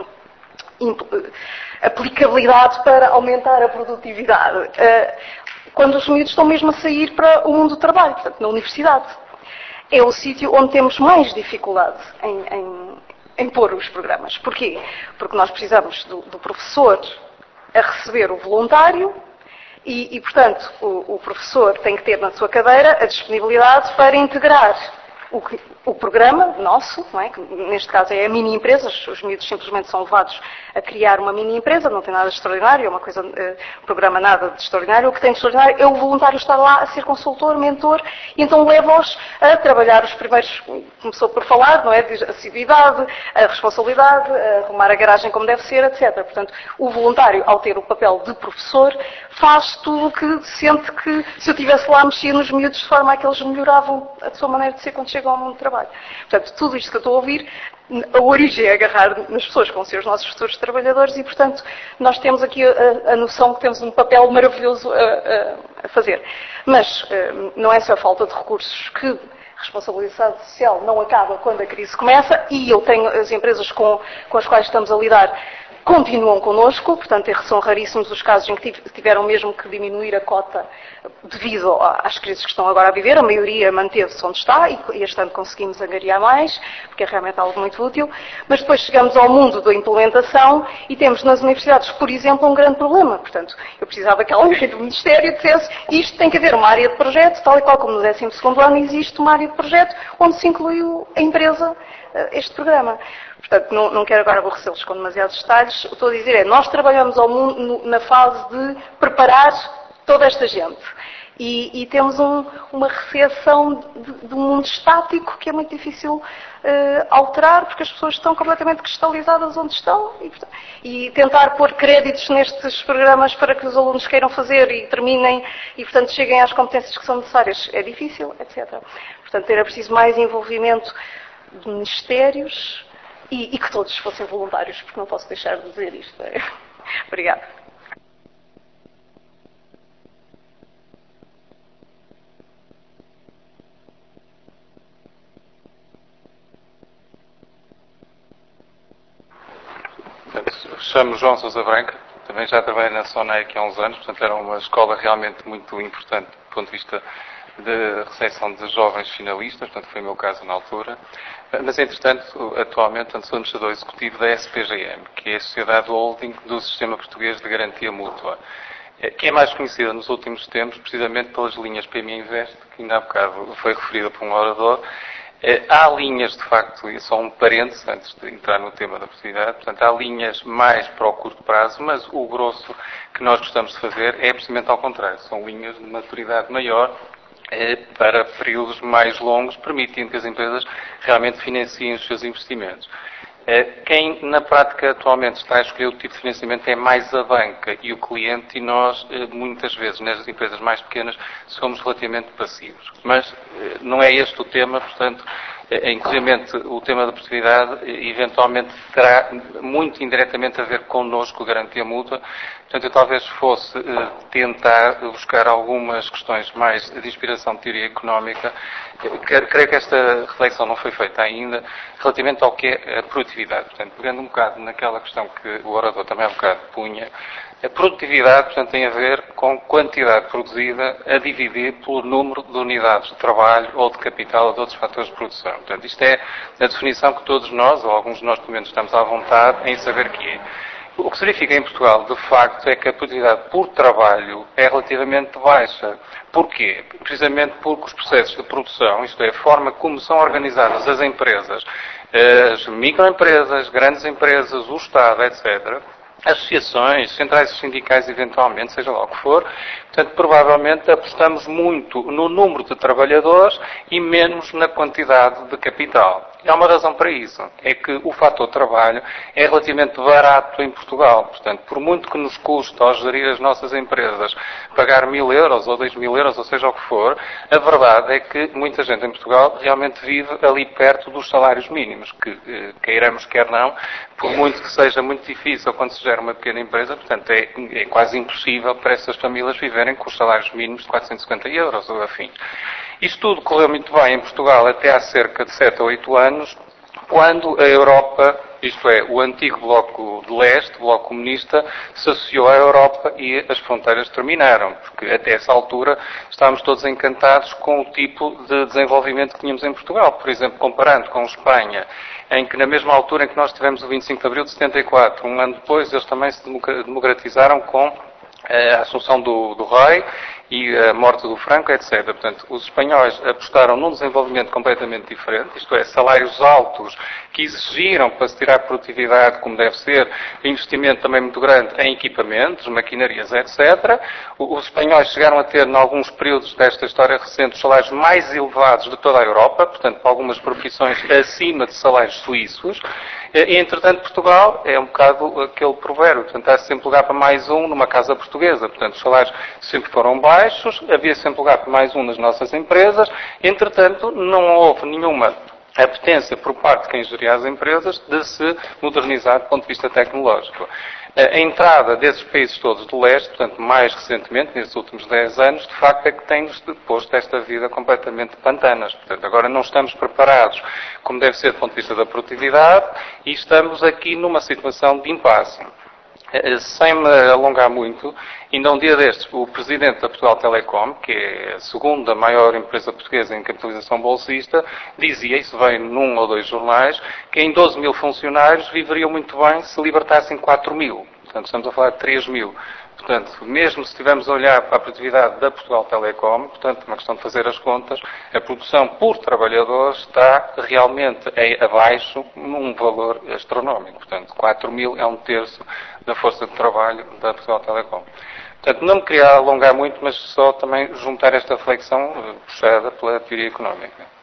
um, aplicabilidade para aumentar a produtividade? Uh, quando os miúdos estão mesmo a sair para o mundo do trabalho, portanto, na universidade. É o sítio onde temos mais dificuldade em, em, em pôr os programas. Porquê? Porque nós precisamos do, do professor a receber o voluntário e, e portanto, o, o professor tem que ter na sua cadeira a disponibilidade para integrar O, que, o programa nosso, não é? Que neste caso é a mini-empresa, os miúdos simplesmente são levados a criar uma mini-empresa, não tem nada de extraordinário, é uma coisa, um programa nada de extraordinário, o que tem de extraordinário é o voluntário estar lá a ser consultor, mentor, e então leva-os a trabalhar os primeiros, começou por falar, não é? A civilidade, a responsabilidade, a arrumar a garagem como deve ser, etcétera. Portanto, o voluntário, ao ter o papel de professor, faz tudo o que sente que, se eu estivesse lá a mexer nos miúdos de forma a que eles melhoravam a sua maneira de ser quando chegam ao mundo do trabalho. Portanto, tudo isto que eu estou a ouvir a origem é agarrar nas pessoas que vão ser os nossos futuros trabalhadores e, portanto, nós temos aqui a, a noção que temos um papel maravilhoso a, a, a fazer. Mas não é só a falta de recursos que a responsabilidade social não acaba quando a crise começa e eu tenho as empresas com, com as quais estamos a lidar continuam connosco, portanto são raríssimos os casos em que tiveram mesmo que diminuir a cota devido às crises que estão agora a viver. A maioria manteve-se onde está e este ano conseguimos angariar mais, porque é realmente algo muito útil. Mas depois chegamos ao mundo da implementação e temos nas universidades, por exemplo, um grande problema. Portanto, eu precisava que alguém do Ministério dissesse isto tem que haver uma área de projeto, tal e qual como no décimo segundo ano existe uma área de projeto onde se incluiu a empresa, este programa. Portanto, não, não quero agora aborrecê-los com demasiados detalhes. O que estou a dizer é, nós trabalhamos ao mundo, no, na fase de preparar toda esta gente. E, e temos um, uma recepção de, de um mundo estático que é muito difícil uh, alterar, porque as pessoas estão completamente cristalizadas onde estão. E, portanto, e tentar pôr créditos nestes programas para que os alunos queiram fazer e terminem e, portanto, cheguem às competências que são necessárias é difícil, etcétera. Portanto, era preciso mais envolvimento de ministérios, E, e que todos fossem voluntários, porque não posso deixar de dizer isto. É. Obrigada. Chamo João Sousa Branca, também já trabalhei na SONEI aqui há uns anos, portanto era uma escola realmente muito importante do ponto de vista de recepção de jovens finalistas, portanto foi o meu caso na altura. Mas, entretanto, atualmente portanto, sou administrador executivo da S P G M, que é a Sociedade Holding do Sistema Português de Garantia Mútua, que é mais conhecida nos últimos tempos precisamente pelas linhas P M E Invest, que ainda há bocado foi referida por um orador. Há linhas, de facto, e só um parênteses antes de entrar no tema da possibilidade, portanto, há linhas mais para o curto prazo, mas o grosso que nós gostamos de fazer é precisamente ao contrário, são linhas de maturidade maior, para períodos mais longos, permitindo que as empresas realmente financiem os seus investimentos. Quem, na prática, atualmente está a escolher o tipo de financiamento é mais a banca e o cliente, e nós, muitas vezes, nas empresas mais pequenas, somos relativamente passivos. Mas não é este o tema, portanto, inclusive o tema da produtividade, eventualmente terá muito indiretamente a ver connosco, garantia mútua. Portanto, eu talvez fosse uh, tentar buscar algumas questões mais de inspiração de teoria económica. Eu creio que esta reflexão não foi feita ainda relativamente ao que é a produtividade. Portanto, pegando um bocado naquela questão que o orador também há um bocado punha, a produtividade, portanto, tem a ver com quantidade produzida a dividir pelo número de unidades de trabalho ou de capital ou de outros fatores de produção. Portanto, isto é a definição que todos nós, ou alguns de nós pelo menos, estamos à vontade em saber que é. O que se verifica em Portugal, de facto, é que a produtividade por trabalho é relativamente baixa. Porquê? Precisamente porque os processos de produção, isto é, a forma como são organizadas as empresas, as microempresas, grandes empresas, o Estado, etcétera, associações, centrais sindicais, eventualmente, seja lá o que for. Portanto, provavelmente apostamos muito no número de trabalhadores e menos na quantidade de capital. E há uma razão para isso. É que o fator trabalho é relativamente barato em Portugal. Portanto, por muito que nos custe ao gerir as nossas empresas pagar mil euros ou dois mil euros, ou seja o que for, a verdade é que muita gente em Portugal realmente vive ali perto dos salários mínimos, que queiramos quer não, por muito que seja muito difícil quando se gera uma pequena empresa, portanto é, é quase impossível para essas famílias viverem com os salários mínimos de quatrocentos e cinquenta euros ou afim. Isto tudo correu muito bem em Portugal até há cerca de sete ou oito anos, quando a Europa, isto é, o antigo Bloco de Leste, Bloco Comunista, se associou à Europa e as fronteiras terminaram, porque até essa altura estávamos todos encantados com o tipo de desenvolvimento que tínhamos em Portugal. Por exemplo, comparando com Espanha, em que na mesma altura em que nós tivemos o vinte e cinco de abril de setenta e quatro, um ano depois eles também se democratizaram com a assunção do, do rei e a morte do Franco, etcétera. Portanto, os espanhóis apostaram num desenvolvimento completamente diferente, isto é, salários altos que exigiram para se tirar produtividade, como deve ser, investimento também muito grande em equipamentos, maquinarias, etcétera. Os espanhóis chegaram a ter, em alguns períodos desta história recente, os salários mais elevados de toda a Europa, portanto, para algumas profissões acima de salários suíços. E, entretanto, Portugal é um bocado aquele provérbio, portanto, há sempre lugar para mais um numa casa portuguesa. Portanto, os salários sempre foram baixos, havia sempre lugar para mais um nas nossas empresas. Entretanto, não houve nenhuma a potência por parte de quem geria as empresas de se modernizar do ponto de vista tecnológico. A entrada desses países todos do leste, portanto, mais recentemente, nestes últimos dez anos, de facto é que tem-nos posto esta vida completamente pantanas. Portanto, agora não estamos preparados como deve ser do ponto de vista da produtividade e estamos aqui numa situação de impasse. Sem me alongar muito, ainda um dia destes, o presidente da Portugal Telecom, que é a segunda maior empresa portuguesa em capitalização bolsista, dizia, isso veio num ou dois jornais, que em doze mil funcionários viveriam muito bem se libertassem quatro mil. Portanto, estamos a falar de três mil. Portanto, mesmo se estivermos a olhar para a produtividade da Portugal Telecom, portanto, uma questão de fazer as contas, a produção por trabalhador está realmente abaixo num valor astronómico. Portanto, quatro mil é um terço da força de trabalho da Portugal Telecom. Portanto, não me queria alongar muito, mas só também juntar esta reflexão puxada pela teoria económica.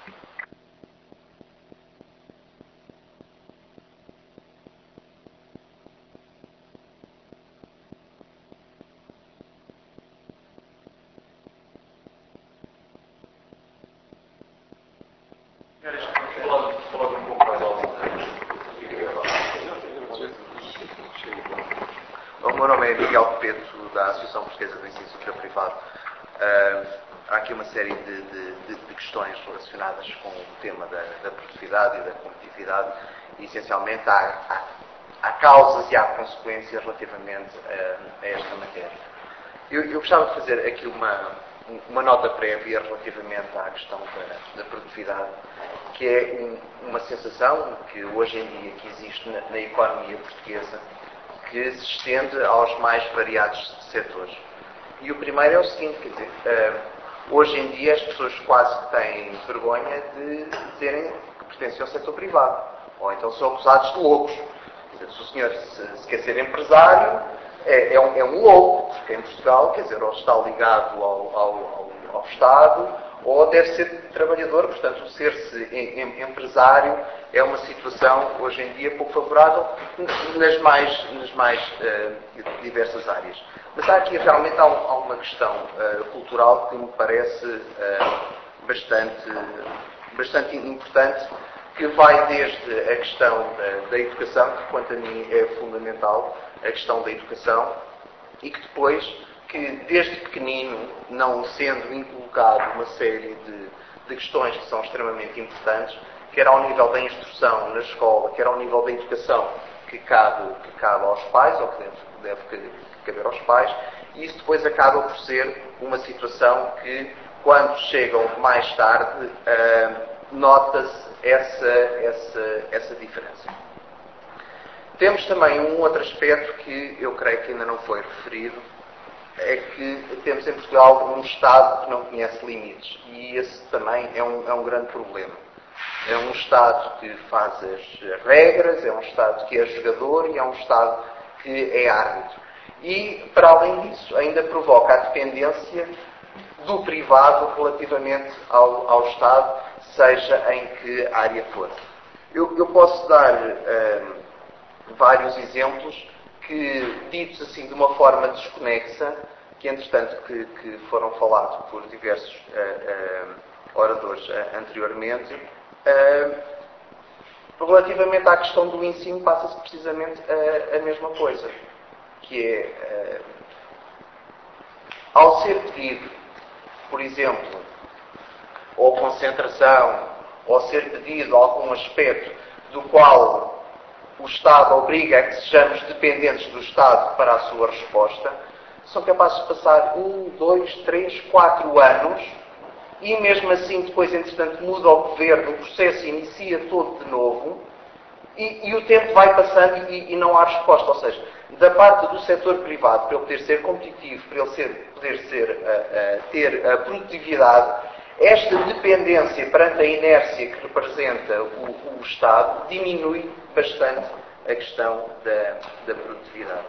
O meu nome é Miguel Peto, da Associação Portuguesa do Ensino Superior Privado. Uh, há aqui uma série de, de, de, de questões relacionadas com o tema da, da produtividade e da competitividade e, essencialmente, há, há, há causas e há consequências relativamente a, a esta matéria. Eu, eu gostava de fazer aqui uma, uma nota prévia relativamente à questão da, da produtividade, que é um, uma sensação que hoje em dia que existe na, na economia portuguesa, que se estende aos mais variados setores. E o primeiro é o seguinte, quer dizer, uh, hoje em dia as pessoas quase têm vergonha de dizerem que pertencem ao setor privado, ou então são acusados de loucos. Quer dizer, se o senhor se, se quer ser empresário, é, é, um, é um louco, porque em Portugal, quer dizer, ou está ligado ao, ao, ao, ao Estado, ou deve ser trabalhador, portanto, o ser-se empresário é uma situação, hoje em dia, pouco favorável nas mais, nas mais uh, diversas áreas. Mas há aqui, realmente, há, um, há uma questão uh, cultural que me parece uh, bastante, bastante importante, que vai desde a questão da, da educação, que, quanto a mim, é fundamental, a questão da educação, e que depois, que desde pequenino, não sendo inculcado uma série de, de questões que são extremamente importantes, quer ao nível da instrução na escola, quer ao nível da educação que cabe, que cabe aos pais, ou que deve, deve caber aos pais, e isso depois acaba por ser uma situação que, quando chegam mais tarde, uh, nota-se essa, essa, essa diferença. Temos também um outro aspecto que eu creio que ainda não foi referido, é que temos em Portugal um Estado que não conhece limites, e esse também é um, é um grande problema. É um Estado que faz as regras, é um Estado que é jogador e é um Estado que é árbitro. E, para além disso, ainda provoca a dependência do privado relativamente ao, ao Estado, seja em que área for. Eu, eu posso dar hum, vários exemplos que, ditos assim de uma forma desconexa, que entretanto que, que foram falados por diversos uh, uh, oradores uh, anteriormente, uh, relativamente à questão do ensino, passa-se precisamente a, a mesma coisa, que é, uh, ao ser pedido, por exemplo, ou concentração, ou ser pedido algum aspecto do qual o Estado obriga a que sejamos dependentes do Estado para a sua resposta, são capazes de passar um, dois, três, quatro anos e mesmo assim depois, entretanto, muda o governo, o processo inicia todo de novo e, e o tempo vai passando e, e não há resposta. Ou seja, da parte do setor privado, para ele poder ser competitivo, para ele ser, poder ser, uh, uh, ter a produtividade, esta dependência perante a inércia que representa o, o Estado diminui bastante a questão da, da produtividade.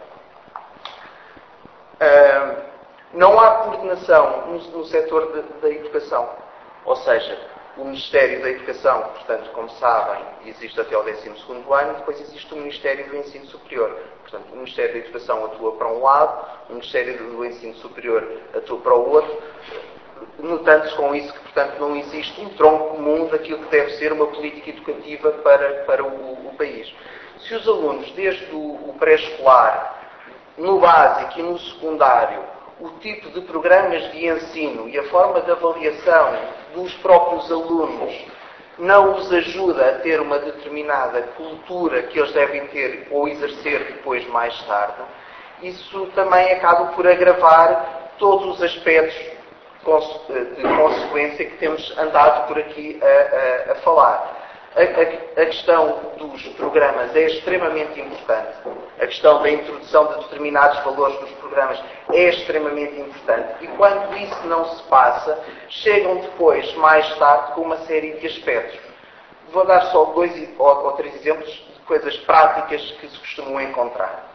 Uh, não há coordenação no, no setor de, da educação. Ou seja, o Ministério da Educação, portanto, como sabem, existe até ao décimo segundo ano, e depois existe o Ministério do Ensino Superior. Portanto, o Ministério da Educação atua para um lado, o Ministério do Ensino Superior atua para o outro. notando-se com isso que, portanto, não existe um tronco comum daquilo que deve ser uma política educativa para, para o, o país. Se os alunos, desde o, o pré-escolar, no básico e no secundário, o tipo de programas de ensino e a forma de avaliação dos próprios alunos não os ajuda a ter uma determinada cultura que eles devem ter ou exercer depois, mais tarde, isso também acaba por agravar todos os aspectos de consequência que temos andado por aqui a, a, a falar. A, a, a questão dos programas é extremamente importante. A questão da introdução de determinados valores nos programas é extremamente importante. E quando isso não se passa, chegam depois, mais tarde, com uma série de aspectos. Vou dar só dois ou, ou três exemplos de coisas práticas que se costumam encontrar.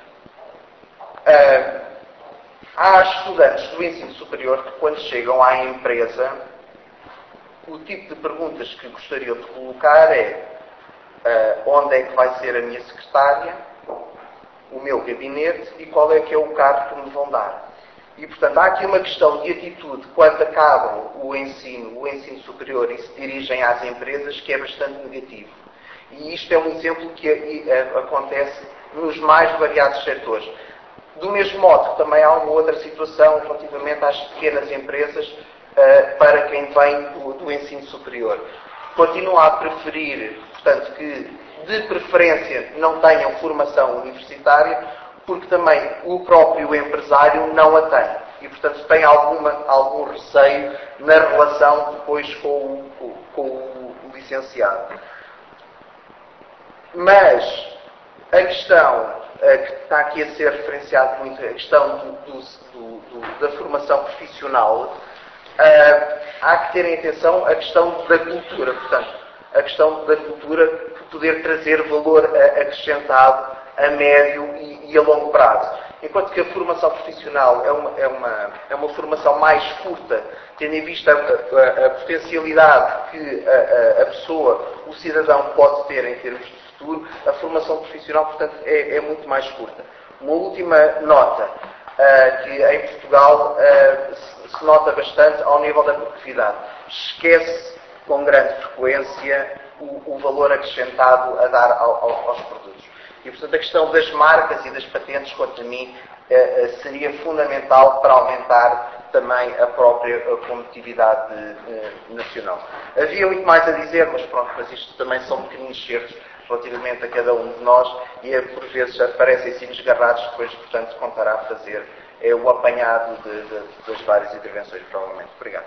Uh, há estudantes do ensino superior que, quando chegam à empresa, o tipo de perguntas que gostariam de colocar é uh, onde é que vai ser a minha secretária, o meu gabinete e qual é que é o cargo que me vão dar. E, portanto, há aqui uma questão de atitude quando acabam o ensino, o ensino superior e se dirigem às empresas que é bastante negativo. E isto é um exemplo que uh, acontece nos mais variados setores. Do mesmo modo que também há uma outra situação relativamente às pequenas empresas uh, para quem vem do, do ensino superior. Continua a preferir, portanto, que de preferência não tenham formação universitária, porque também o próprio empresário não a tem. E, portanto, tem alguma, algum receio na relação depois com o, com, com o licenciado. Mas a questão que está aqui a ser referenciado muito, a questão do, do, do, do, da formação profissional, uh, há que ter em atenção a questão da cultura, portanto, a questão da cultura poder trazer valor acrescentado a médio e, e a longo prazo. Enquanto que a formação profissional é uma, é uma, é uma formação mais curta, tendo em vista a, a, a potencialidade que a, a, a pessoa, o cidadão, pode ter em termos de futuro, a formação profissional, portanto, é, é muito mais curta. Uma última nota, uh, que em Portugal uh, se, se nota bastante ao nível da produtividade. Esquece com grande frequência o, o valor acrescentado a dar ao, ao, aos produtos. E, portanto, a questão das marcas e das patentes, quanto a mim, uh, seria fundamental para aumentar também a própria competitividade uh, nacional. Havia muito mais a dizer, mas pronto, mas isto também são pequeninos certos relativamente a cada um de nós, e é, por vezes aparecem assim desgarrados, depois, portanto, contará a fazer é o apanhado de, de, das várias intervenções, provavelmente. Obrigado.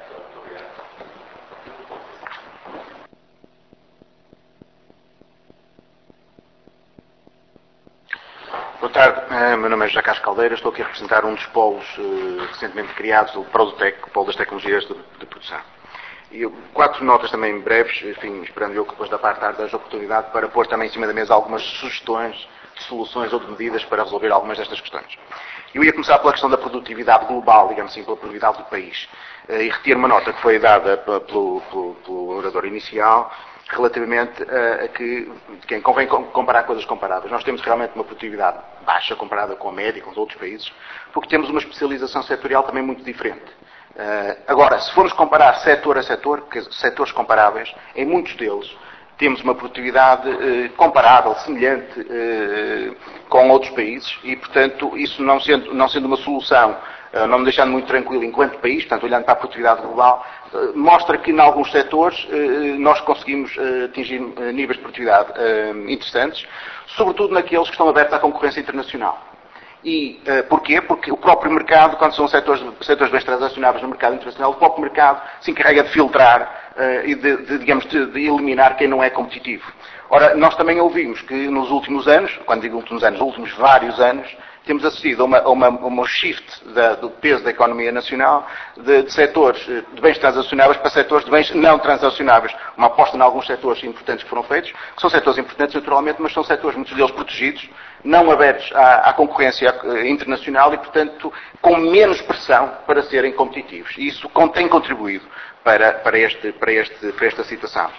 Boa tarde, meu nome é José Carlos Caldeira, estou aqui a representar um dos polos uh, recentemente criados, o Produtec, o Polo das Tecnologias de, de Produção. E quatro notas também breves, enfim, esperando eu que depois da parte tarde haja oportunidade para pôr também em cima da mesa algumas sugestões de soluções ou de medidas para resolver algumas destas questões. Eu ia começar pela questão da produtividade global, digamos assim, pela produtividade do país, e retirar uma nota que foi dada pelo, pelo, pelo orador inicial, relativamente a, a que quem convém comparar coisas comparáveis. Nós temos realmente uma produtividade baixa comparada com a média, com os outros países, porque temos uma especialização setorial também muito diferente. Uh, agora, se formos comparar setor a setor, setores comparáveis, em muitos deles temos uma produtividade uh, comparável, semelhante uh, com outros países e, portanto, isso não sendo, não sendo uma solução, uh, não me deixando muito tranquilo enquanto país, portanto, olhando para a produtividade global, uh, mostra que em alguns setores uh, nós conseguimos uh, atingir uh, níveis de produtividade uh, interessantes, sobretudo naqueles que estão abertos à concorrência internacional. E uh, porquê? Porque o próprio mercado, quando são setores, setores de bens transacionáveis no mercado internacional, o próprio mercado se encarrega de filtrar uh, e de, de, digamos, de, de eliminar quem não é competitivo. Ora, nós também ouvimos que nos últimos anos, quando digo últimos anos, nos últimos vários anos, temos assistido a uma, a uma, a uma shift da, do peso da economia nacional de, de setores de bens transacionáveis para setores de bens não transacionáveis. Uma aposta em alguns setores importantes que foram feitos, que são setores importantes naturalmente, mas são setores, muitos deles protegidos, não abertos à, à concorrência internacional e, portanto, com menos pressão para serem competitivos. E isso tem contribuído para, para, este, para, este, para esta situação.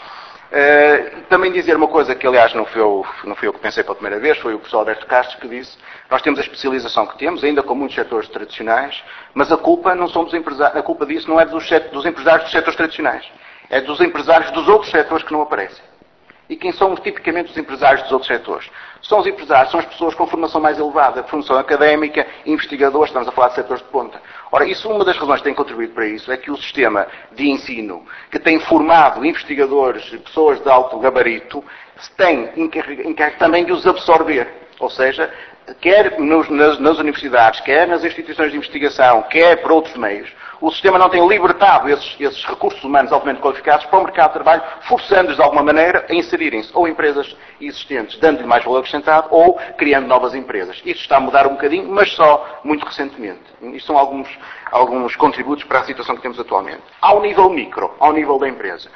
Uh, também dizer uma coisa que, aliás, não fui, eu, não fui eu que pensei pela primeira vez, foi o professor Alberto Castro que disse: nós temos a especialização que temos, ainda com muitos setores tradicionais, mas a culpa, não são dos empresários, a culpa disso não é dos, dos empresários dos setores tradicionais, é dos empresários dos outros setores que não aparecem. E quem são tipicamente os empresários dos outros setores? São os empresários, são as pessoas com formação mais elevada, formação académica, investigadores, estamos a falar de setores de ponta. Ora, isso, uma das razões que tem contribuído para isso é que o sistema de ensino, que tem formado investigadores, pessoas de alto gabarito, tem encarregue também de os absorver. Ou seja, quer nos, nas, nas universidades, quer nas instituições de investigação, quer por outros meios, o sistema não tem libertado esses, esses recursos humanos altamente qualificados para o mercado de trabalho, forçando-os de alguma maneira a inserirem-se ou em empresas existentes, dando-lhe mais valor acrescentado, ou criando novas empresas. Isto está a mudar um bocadinho, mas só muito recentemente. Isto são alguns, alguns contributos para a situação que temos atualmente. Ao nível micro, ao nível da empresa.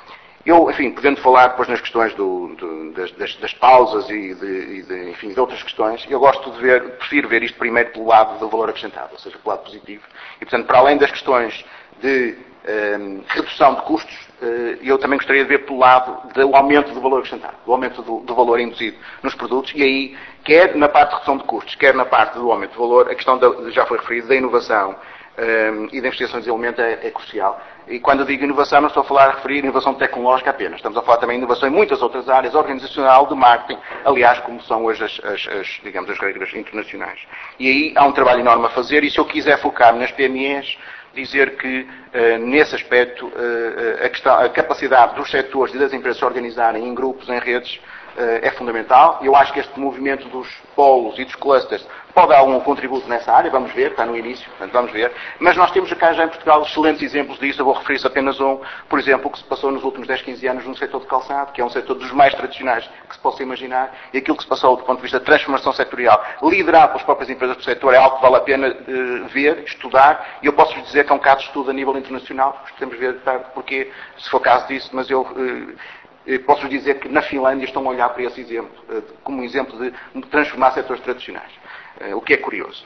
Eu, enfim, podendo falar depois nas questões do, do, das, das, das pausas e, de, e de, enfim, de outras questões, eu gosto de ver, prefiro ver isto primeiro pelo lado do valor acrescentado, ou seja, pelo lado positivo. E, portanto, para além das questões de um, redução de custos, uh, eu também gostaria de ver pelo lado do aumento do valor acrescentado, do aumento do, do valor induzido nos produtos, e aí, quer na parte de redução de custos, quer na parte do aumento do valor, a questão da, já foi referida, da inovação um, e da investigação em desenvolvimento é, é crucial. E quando eu digo inovação, não estou a falar a referir inovação tecnológica apenas. Estamos a falar também de inovação em muitas outras áreas, organizacional, de marketing, aliás, como são hoje as, as, as, digamos, as regras internacionais. E aí há um trabalho enorme a fazer, e se eu quiser focar-me nas P M Es, dizer que, uh, nesse aspecto, uh, a, questão, a capacidade dos setores e das empresas se organizarem em grupos, em redes, uh, é fundamental. Eu acho que este movimento dos polos e dos clusters pode dar algum contributo nessa área, vamos ver, está no início, portanto vamos ver. Mas nós temos cá já em Portugal excelentes exemplos disso, eu vou referir-se apenas um, por exemplo, o que se passou nos últimos dez, quinze anos no setor de calçado, que é um setor dos mais tradicionais que se possa imaginar, e aquilo que se passou do ponto de vista de transformação setorial, liderado pelas próprias empresas do setor, é algo que vale a pena uh, ver, estudar, e eu posso vos dizer que é um caso de estudo a nível internacional, podemos ver tarde porque, se for caso disso, mas eu... Uh, posso dizer que na Finlândia estão a olhar para esse exemplo, uh, como um exemplo de transformar setores tradicionais. Uh, o que é curioso.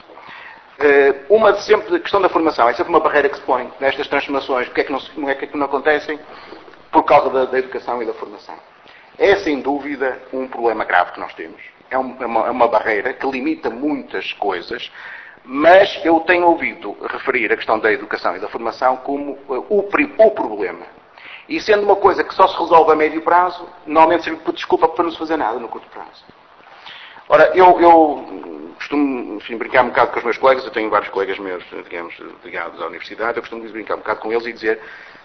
Uh, uma de sempre, a questão da formação, é sempre uma barreira que se põe nestas transformações. Porque é que não, não é que não acontecem? Por causa da, da educação e da formação. É, sem dúvida, um problema grave que nós temos. É, um, é, uma, é uma barreira que limita muitas coisas, mas eu tenho ouvido referir a questão da educação e da formação como uh, o, o problema. E sendo uma coisa que só se resolve a médio prazo, normalmente serve por desculpa para não se fazer nada no curto prazo. Ora, eu, eu costumo, enfim, brincar um bocado com os meus colegas, eu tenho vários colegas meus, digamos, ligados à universidade, eu costumo brincar um bocado com eles e dizer,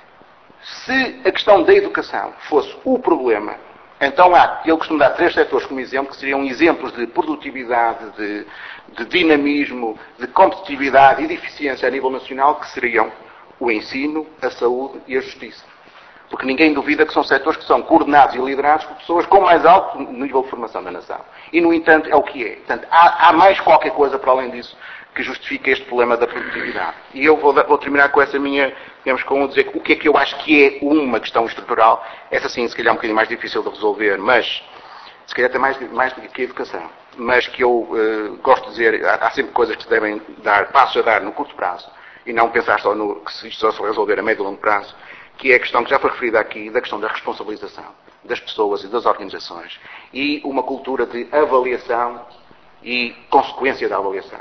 se a questão da educação fosse o problema, então há, eu costumo dar três setores como exemplo, que seriam exemplos de produtividade, de, de dinamismo, de competitividade e de eficiência a nível nacional, que seriam o ensino, a saúde e a justiça. Porque ninguém duvida que são setores que são coordenados e liderados por pessoas com mais alto nível de formação da nação. E, no entanto, é o que é. Portanto, há, há mais qualquer coisa para além disso que justifica este problema da produtividade. E eu vou, vou terminar com essa minha, digamos, com dizer o que é que eu acho que é uma questão estrutural. Essa sim, se calhar é um bocadinho mais difícil de resolver, mas se calhar até mais, mais do que a educação. Mas que eu uh, gosto de dizer, há, há sempre coisas que se devem dar, passos a dar no curto prazo, e não pensar só no, que isto só se vai resolver a médio e longo prazo, que é a questão que já foi referida aqui, da questão da responsabilização das pessoas e das organizações, e uma cultura de avaliação e consequência da avaliação.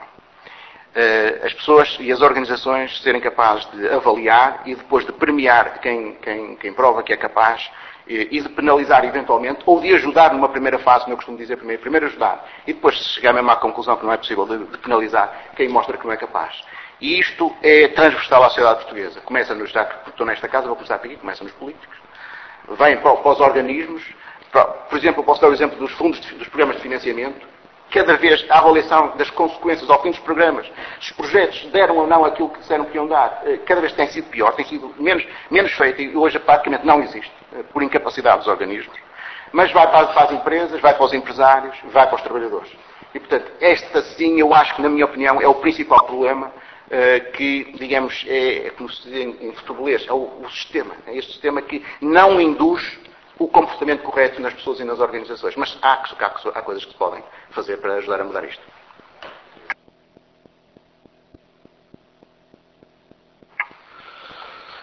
As pessoas e as organizações serem capazes de avaliar e depois de premiar quem, quem, quem prova que é capaz, e de penalizar eventualmente, ou de ajudar numa primeira fase, como eu costumo dizer primeiro, primeiro ajudar, e depois chegar mesmo à conclusão que não é possível de, de penalizar quem mostra que não é capaz. E isto é transversal à sociedade portuguesa. Começa nos, já que estou nesta casa, vou começar por aqui, começa nos políticos, vem para, para os organismos, para, por exemplo, eu posso dar o exemplo dos fundos, de, dos programas de financiamento, cada vez a avaliação das consequências ao fim dos programas, se os projetos deram ou não aquilo que disseram que iam dar, cada vez tem sido pior, tem sido menos, menos feito e hoje praticamente não existe, por incapacidade dos organismos. Mas vai para, para as empresas, vai para os empresários, vai para os trabalhadores. E, portanto, esta sim, eu acho que, na minha opinião, é o principal problema uh, que, digamos, é, como se diz em, em futebolês, é o, o sistema. É este sistema que não induz o comportamento correto nas pessoas e nas organizações. Mas há, há, há coisas que se podem fazer para ajudar a mudar isto.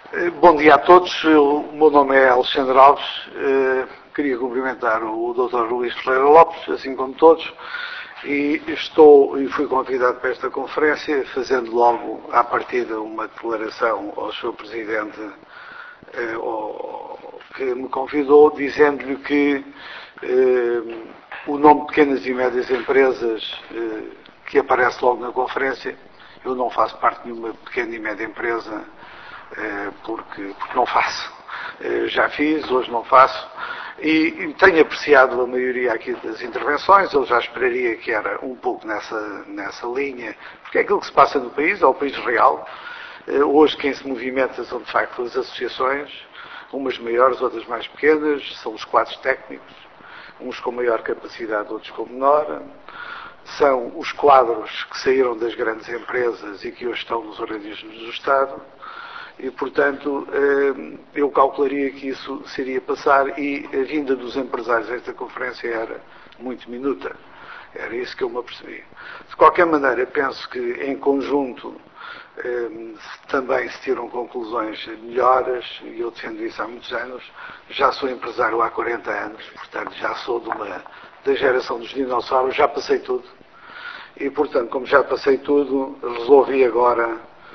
Bom dia a todos. Eu, o meu nome é Alexandre Alves. Uh, queria cumprimentar o doutor Luís Ferreira Lopes, assim como todos, e estou e fui convidado para esta conferência, fazendo logo à partida uma declaração ao seu Presidente, uh, ao, que me convidou, dizendo-lhe que uh, o nome de pequenas e médias empresas uh, que aparece logo na conferência, eu não faço parte de nenhuma pequena e média empresa, Porque, porque não faço. Já fiz, hoje não faço. E, e tenho apreciado a maioria aqui das intervenções. Eu já esperaria que era um pouco nessa, nessa linha, porque é aquilo que se passa no país, é o país real. Hoje quem se movimenta são de facto as associações, umas maiores, outras mais pequenas, são os quadros técnicos, uns com maior capacidade, outros com menor. São os quadros que saíram das grandes empresas e que hoje estão nos organismos do Estado. E, portanto, eu calcularia que isso seria passar, e a vinda dos empresários a esta conferência era muito minuta. Era isso que eu me apercebi. De qualquer maneira, penso que, em conjunto, também se tiram conclusões melhores, e eu defendo isso há muitos anos. Já sou empresário há quarenta anos, portanto, já sou de uma, da geração dos dinossauros, já passei tudo. E, portanto, como já passei tudo, resolvi agora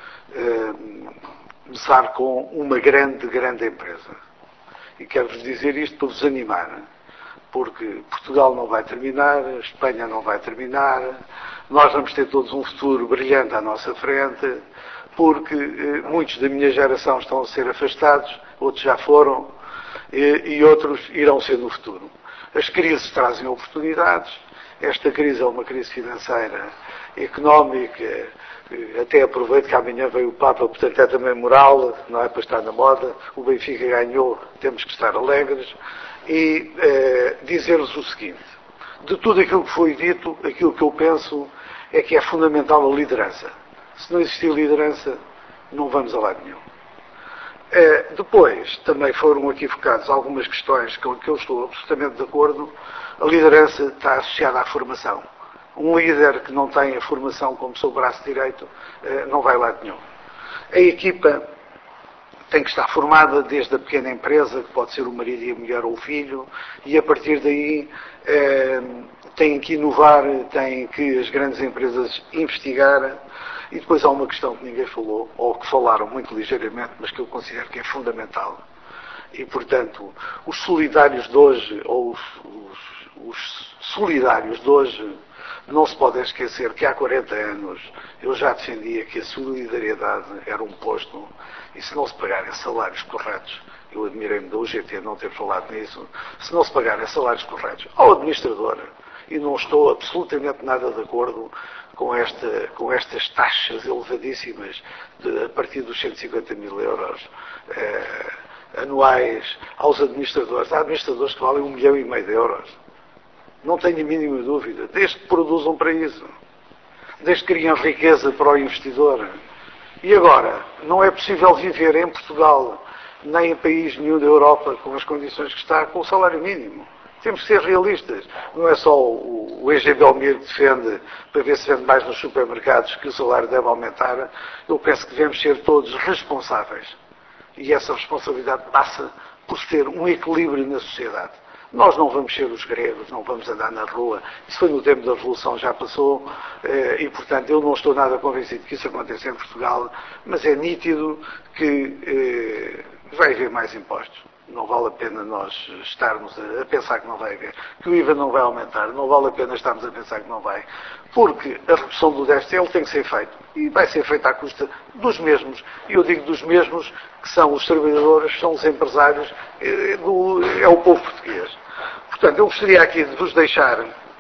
começar com uma grande, grande empresa. E quero-vos dizer isto para vos animar, porque Portugal não vai terminar, a Espanha não vai terminar, nós vamos ter todos um futuro brilhante à nossa frente, porque eh, muitos da minha geração estão a ser afastados, outros já foram, e, e outros irão ser no futuro. As crises trazem oportunidades. Esta crise é uma crise financeira, económica. Até aproveito que amanhã veio o Papa, portanto é também moral, não é para estar na moda. O Benfica ganhou, temos que estar alegres. E eh, dizer-vos o seguinte: de tudo aquilo que foi dito, aquilo que eu penso é que é fundamental a liderança. Se não existir liderança, não vamos a lado nenhum. Eh, depois, também foram aqui focadas algumas questões com que eu estou absolutamente de acordo. A liderança está associada à formação. Um líder que não tem a formação como seu braço direito não vai a lado nenhum. A equipa tem que estar formada desde a pequena empresa, que pode ser o marido e a mulher ou o filho, e a partir daí eh, tem que inovar, tem que as grandes empresas investigar. E depois há uma questão que ninguém falou, ou que falaram muito ligeiramente, mas que eu considero que é fundamental. E, portanto, os solidários de hoje, ou os, os, os solidários de hoje, não se pode esquecer que há quarenta anos eu já defendia que a solidariedade era um posto, e se não se pagarem salários corretos, eu admirei-me da U G T não ter falado nisso, se não se pagarem salários corretos ao administrador, e não estou absolutamente nada de acordo com, esta, com estas taxas elevadíssimas de, a partir dos cento e cinquenta mil euros eh, anuais aos administradores. Há administradores que valem um milhão e meio de euros. Não tenho a mínima dúvida, desde que produzam para isso, desde que criem riqueza para o investidor. E agora, não é possível viver em Portugal, nem em país nenhum da Europa, com as condições que está, com o salário mínimo. Temos que ser realistas. Não é só o, o E G Belmiro que defende, para ver se vende mais nos supermercados, que o salário deve aumentar. Eu penso que devemos ser todos responsáveis. E essa responsabilidade passa por ter um equilíbrio na sociedade. Nós não vamos ser os gregos, não vamos andar na rua. Isso foi no tempo da Revolução, já passou, e, portanto, eu não estou nada convencido que isso aconteça em Portugal, mas é nítido que eh, vai haver mais impostos. Não vale a pena nós estarmos a pensar que não vai haver. Que o I V A não vai aumentar, não vale a pena estarmos a pensar que não vai. Porque a redução do déficit ele tem que ser feito. E vai ser feita à custa dos mesmos. E eu digo dos mesmos, que são os trabalhadores, são os empresários, é, do, é o povo português. Portanto, eu gostaria aqui de vos deixar,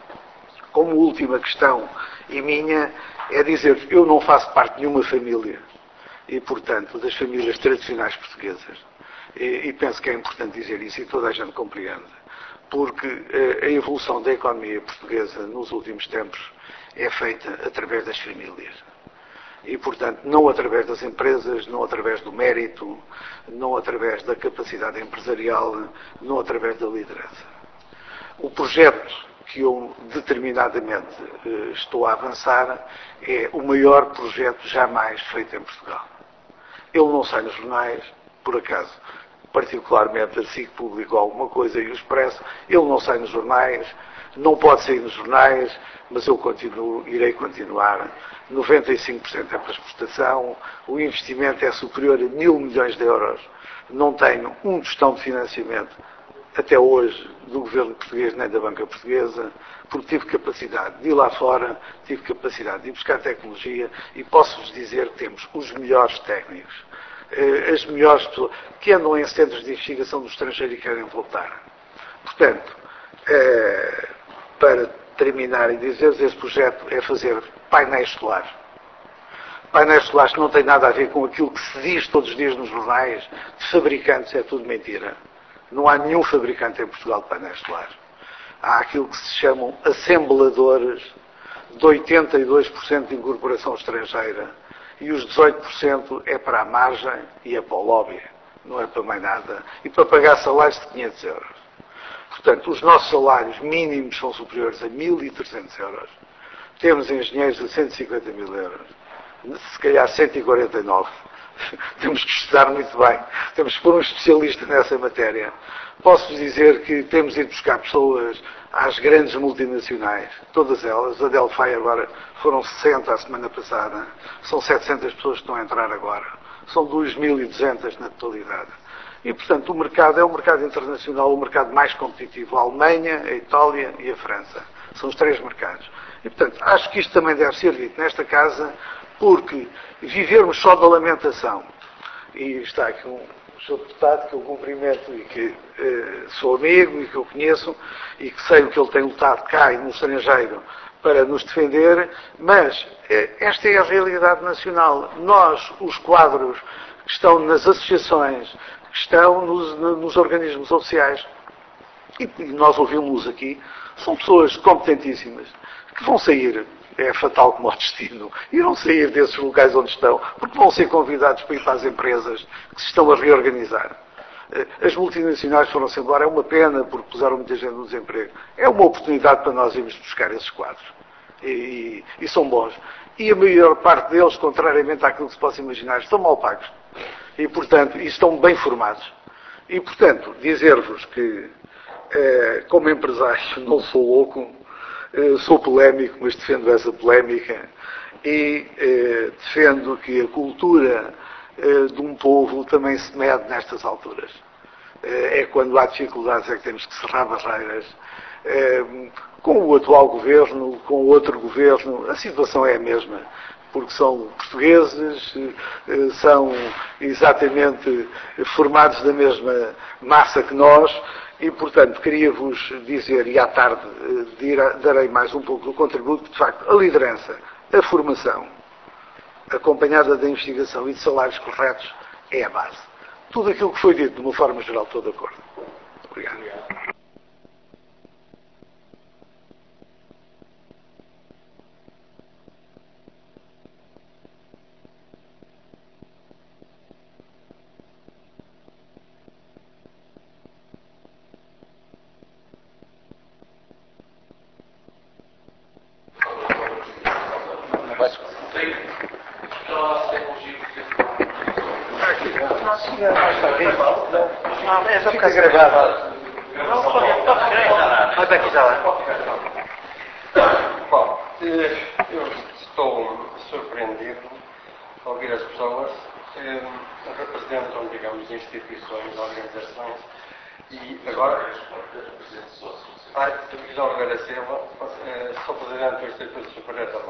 como última questão e minha, é dizer que eu não faço parte de nenhuma família. E, portanto, das famílias tradicionais portuguesas. E, e penso que é importante dizer isso e toda a gente compreende. Porque a evolução da economia portuguesa nos últimos tempos é feita através das famílias. E, portanto, não através das empresas, não através do mérito, não através da capacidade empresarial, não através da liderança. O projeto que eu determinadamente eh, estou a avançar é o maior projeto jamais feito em Portugal. Ele não sai nos jornais, por acaso, particularmente a S I C publicou alguma coisa e o Expresso, ele não sai nos jornais, não pode sair nos jornais, mas eu continuo, irei continuar. noventa e cinco por cento é para exportação, o investimento é superior a mil milhões de euros. Não tenho um tostão de financiamento, até hoje, do governo português nem da banca portuguesa, porque tive capacidade de ir lá fora, tive capacidade de ir buscar tecnologia e posso-vos dizer que temos os melhores técnicos, as melhores pessoas que andam em centros de investigação do estrangeiro e querem voltar. Portanto, para terminar e dizer-vos, esse projeto é fazer painéis solares. Painéis solares que não têm nada a ver com aquilo que se diz todos os dias nos jornais, de fabricantes, é tudo mentira. Não há nenhum fabricante em Portugal de painéis solares. Há aquilo que se chamam assembladores de oitenta e dois por cento de incorporação estrangeira e os dezoito por cento é para a margem e é para o lobby, não é para mais nada, e para pagar salários de quinhentos euros. Portanto, os nossos salários mínimos são superiores a mil e trezentos euros. Temos engenheiros a cento e cinquenta mil euros, se calhar cento e quarenta e nove. Temos que estudar muito bem, temos que pôr um especialista nessa matéria. Posso-vos dizer que temos ido buscar pessoas às grandes multinacionais, todas elas. A Delphi agora foram sessenta a semana passada, são setecentas pessoas que estão a entrar agora, são dois mil e duzentas na totalidade. E, portanto, o mercado é o mercado internacional, o mercado mais competitivo. A Alemanha, a Itália e a França. São os três mercados. E, portanto, acho que isto também deve ser dito nesta casa, porque vivermos só da lamentação, e está aqui um senhor deputado que eu cumprimento e que eh, sou amigo e que eu conheço, e que sei o que ele tem lutado cá e no estrangeiro para nos defender, mas eh, esta é a realidade nacional. Nós, os quadros que estão nas associações, que estão nos, nos organismos oficiais, e nós ouvimos aqui, são pessoas competentíssimas, que vão sair, é fatal como o destino, irão sair desses locais onde estão, porque vão ser convidados para ir para as empresas que se estão a reorganizar. As multinacionais foram-se embora, é uma pena, porque puseram muita gente no desemprego. É uma oportunidade para nós irmos buscar esses quadros. E, e, e são bons. E a maior parte deles, contrariamente àquilo que se possa imaginar, estão mal pagos. E, portanto, e estão bem formados. E, portanto, dizer-vos que, eh, como empresário, não sou louco, eh, sou polémico, mas defendo essa polémica e eh, defendo que a cultura eh, de um povo também se mede nestas alturas. Eh, é quando há dificuldades é que temos que cerrar barreiras. Eh, com o atual governo, com o outro governo, a situação é a mesma. Porque são portugueses, são exatamente formados da mesma massa que nós e, portanto, queria-vos dizer, e à tarde darei mais um pouco do contributo, que, de facto, a liderança, a formação, acompanhada da investigação e de salários corretos, é a base. Tudo aquilo que foi dito, de uma forma geral, estou de acordo. Obrigado. Não, é só ficar gravado. Não, pode ficar. Mas aqui já Bom, eu estou surpreendido ao ouvir as pessoas que representam, digamos, instituições, organizações e agora ah, João Oliveira Silva, sou presidente do Instituto Superior da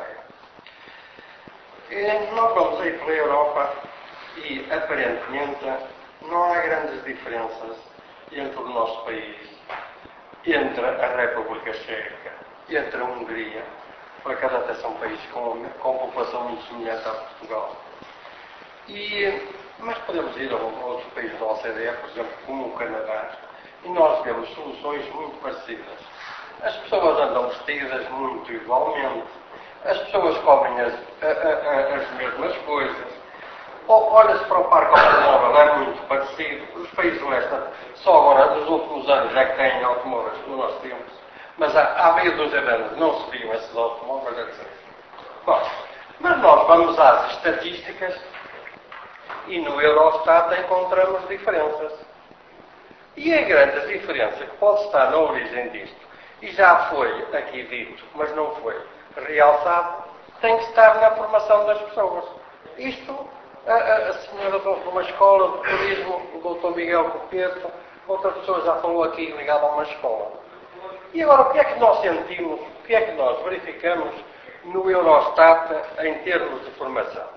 Meia. Nós vamos aí pela Europa e aparentemente não há grandes diferenças entre o nosso país, entre a República Checa, entre a Hungria, por acaso até são países com, com população muito semelhante a Portugal. E, mas podemos ir a outros países da O C D E, por exemplo, como o Canadá, e nós vemos soluções muito parecidas. As pessoas andam vestidas muito igualmente, as pessoas comem as, a, a, as mesmas coisas. Olha-se para o parque automóvel, é muito parecido. Os países do leste, só agora, nos últimos anos, é que têm automóveis como nós temos. Mas há, há meia dúzia de anos não se viam esses automóveis, etcétera. Bom, mas nós vamos às estatísticas E no Eurostat encontramos diferenças. E a grande diferença que pode estar na origem disto, e já foi aqui dito, mas não foi realçado, tem que estar na formação das pessoas. Isto, a, a, a senhora de uma escola de turismo, o doutor Miguel Copeto, outra pessoa já falou aqui ligada a uma escola. E agora, o que é que nós sentimos, o que é que nós verificamos no Eurostat em termos de formação?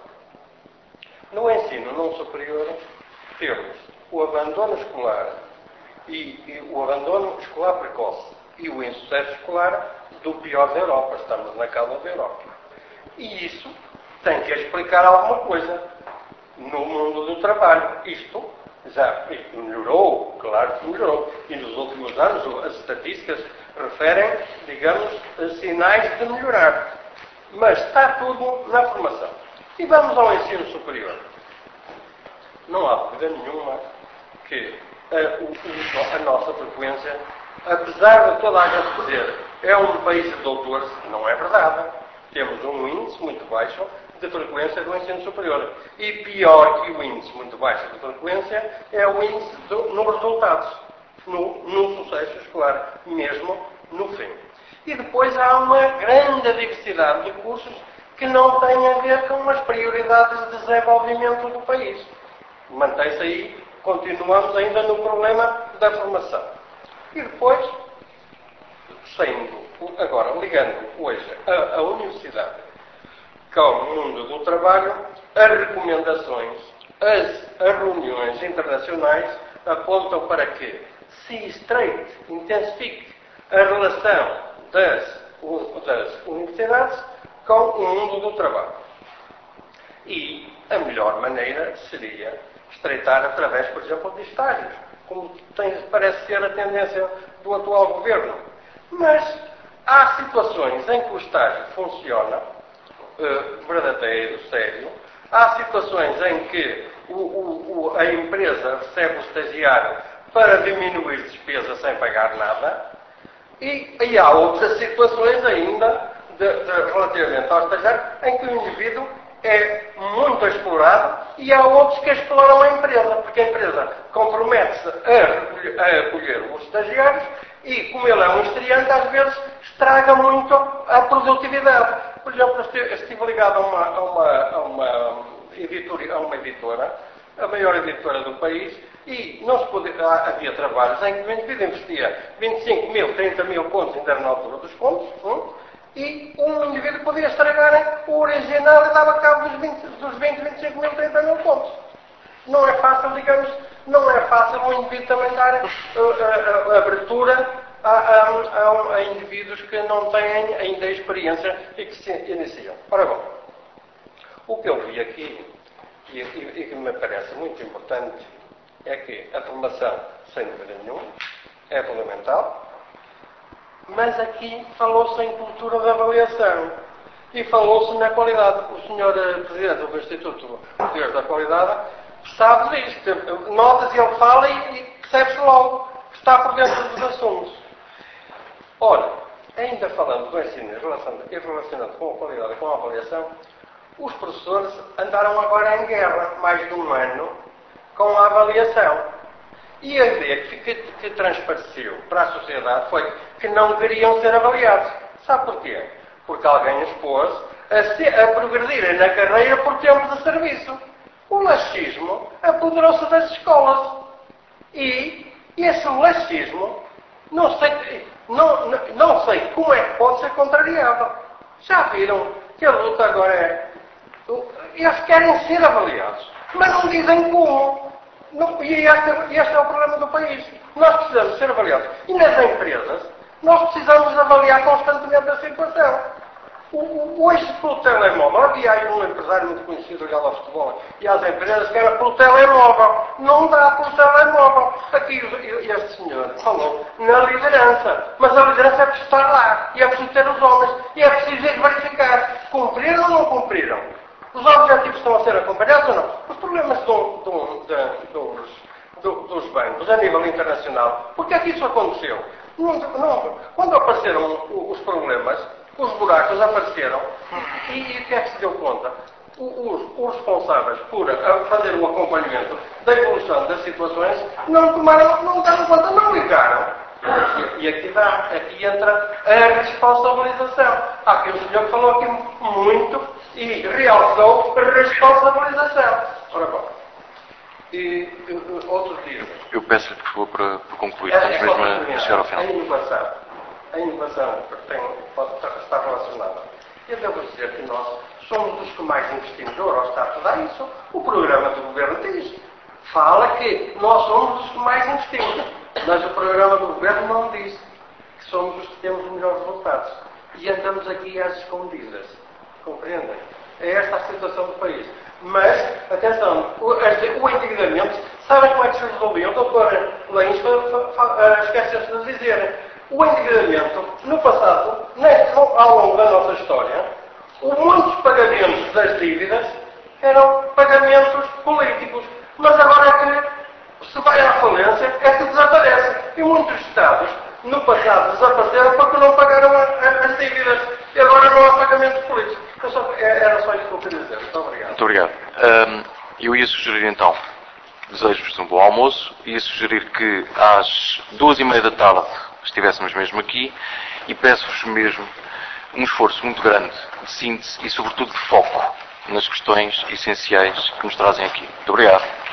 No ensino não superior, temos o abandono escolar e, e o abandono escolar precoce e o insucesso escolar do pior da Europa. Estamos na cauda da Europa. E isso tem que explicar alguma coisa no mundo do trabalho. Isto já isto melhorou, claro que melhorou. E nos últimos anos as estatísticas referem, digamos, sinais de melhorar. Mas está tudo na formação. E vamos ao ensino superior. Não há dúvida nenhuma que a, o, a nossa frequência, apesar de toda a gente dizer é um país de doutores, não é verdade. Temos um índice muito baixo de frequência do ensino superior. E pior que o índice muito baixo de frequência é o índice do, nos resultados, no, no sucesso escolar, mesmo no fim. E depois há uma grande diversidade de cursos que não têm a ver com as prioridades de desenvolvimento do país. Mantém-se aí, continuamos ainda no problema da formação. E depois, saindo, agora ligando hoje a, a universidade com o mundo do trabalho, as recomendações, as, as reuniões internacionais apontam para que se estreite, intensifique a relação das, das universidades com o mundo do trabalho. E a melhor maneira seria estreitar através, por exemplo, de estágios, como tem, parece ser a tendência do atual governo. Mas há situações em que o estágio funciona, uh, verdadeiro, sério. Há situações em que o, o, o, a empresa recebe o estagiário para diminuir despesas sem pagar nada. E, e há outras situações ainda, de, de, relativamente ao estagiário, em que o indivíduo é muito explorado e há outros que exploram a empresa, porque a empresa compromete-se a, a acolher os estagiários e, como ele é um estreante, às vezes estraga muito a produtividade. Por exemplo, eu estive ligado a uma, a uma, a uma, editora, a uma editora, a maior editora do país, e não se podia, havia trabalhos em que o indivíduo investia vinte e cinco mil, trinta mil pontos, ainda era na altura dos pontos, hum? E um indivíduo podia estragar o original e dava cabo dos vinte, dos vinte, vinte e cinco mil, trinta mil pontos. Não é fácil, digamos, não é fácil um indivíduo também dar uh, uh, uh, abertura a, a, a, a indivíduos que não têm ainda experiência e que se iniciam. Ora bom, o que eu vi aqui, e, e, e que me parece muito importante, é que a formação, sem dúvida nenhuma, é fundamental. Mas aqui falou-se em cultura de avaliação e falou-se na qualidade. O senhor Presidente do Instituto Português da Qualidade sabe disto. Nota-se, ele fala e, e percebe-se logo que está por dentro dos assuntos. Ora, ainda falando do ensino e relacionado com a qualidade e com a avaliação, os professores andaram agora em guerra, mais de um ano, com a avaliação. E a ideia que, que, que transpareceu para a sociedade foi que não deveriam ser avaliados. Sabe porquê? Porque alguém os pôs a, se, a progredirem na carreira por tempo de serviço. O laxismo apoderou-se das escolas. E esse laxismo, não sei, não, não, não sei como é que pode ser contrariado. Já viram que a luta agora é... Eles querem ser avaliados, mas não dizem como. Não, e este, este é o problema do país. Nós precisamos ser avaliados. E nas empresas, nós precisamos de avaliar constantemente a situação. O, o, hoje, pelo telemóvel, havia aí um empresário muito conhecido ligado ao futebol e às empresas que era pelo telemóvel. Não dá pelo telemóvel. Aqui este senhor falou na liderança. Mas a liderança é preciso estar lá. E é preciso ter os homens. E é preciso verificar. Cumpriram ou não cumpriram? Os objetivos estão a ser acompanhados ou não? Os problemas do, do, de, dos, do, dos bancos a nível internacional, porque é que isso aconteceu? Não, não, quando apareceram os problemas, os buracos apareceram, e o que é que se deu conta? os, os responsáveis por a, fazer o acompanhamento da evolução das situações não tomaram, não deram conta, não ligaram. E, e aqui, dá, aqui entra a responsabilização. Há aqui um senhor que falou aqui muito e realçou a responsabilização. Ora bom. E uh, outros dias. Eu peço-lhe, por favor, para, para concluir. É, Estamos mesmo a, a chegar ao final. A inovação. A inovação tem, pode estar relacionada. Eu devo dizer que nós somos dos que mais investimos. O Eurostat dá isso. O programa do governo diz. Fala que nós somos os que mais investimos. Mas o programa do governo não diz que somos os que temos os melhores resultados. E andamos aqui às escondidas. Compreendem? É esta a situação do país. Mas, atenção, o, o endividamento, sabem como é que se resolvia? O doutor Leins esqueceu-se de dizer. O endividamento, no passado, ao longo da nossa história, muitos pagamentos das dívidas eram pagamentos políticos. Mas agora é que se vai à falência, é que desaparece. E muitos Estados, no passado, desapareceram porque não pagaram a, a, as dívidas. E agora não há pagamentos políticos. Eu só, era só isso que eu queria dizer. Muito obrigado. Muito obrigado. Um, eu ia sugerir então, desejo-vos um bom almoço, ia sugerir que às duas e meia da tarde estivéssemos mesmo aqui e peço-vos mesmo um esforço muito grande de síntese e sobretudo de foco nas questões essenciais que nos trazem aqui. Muito obrigado.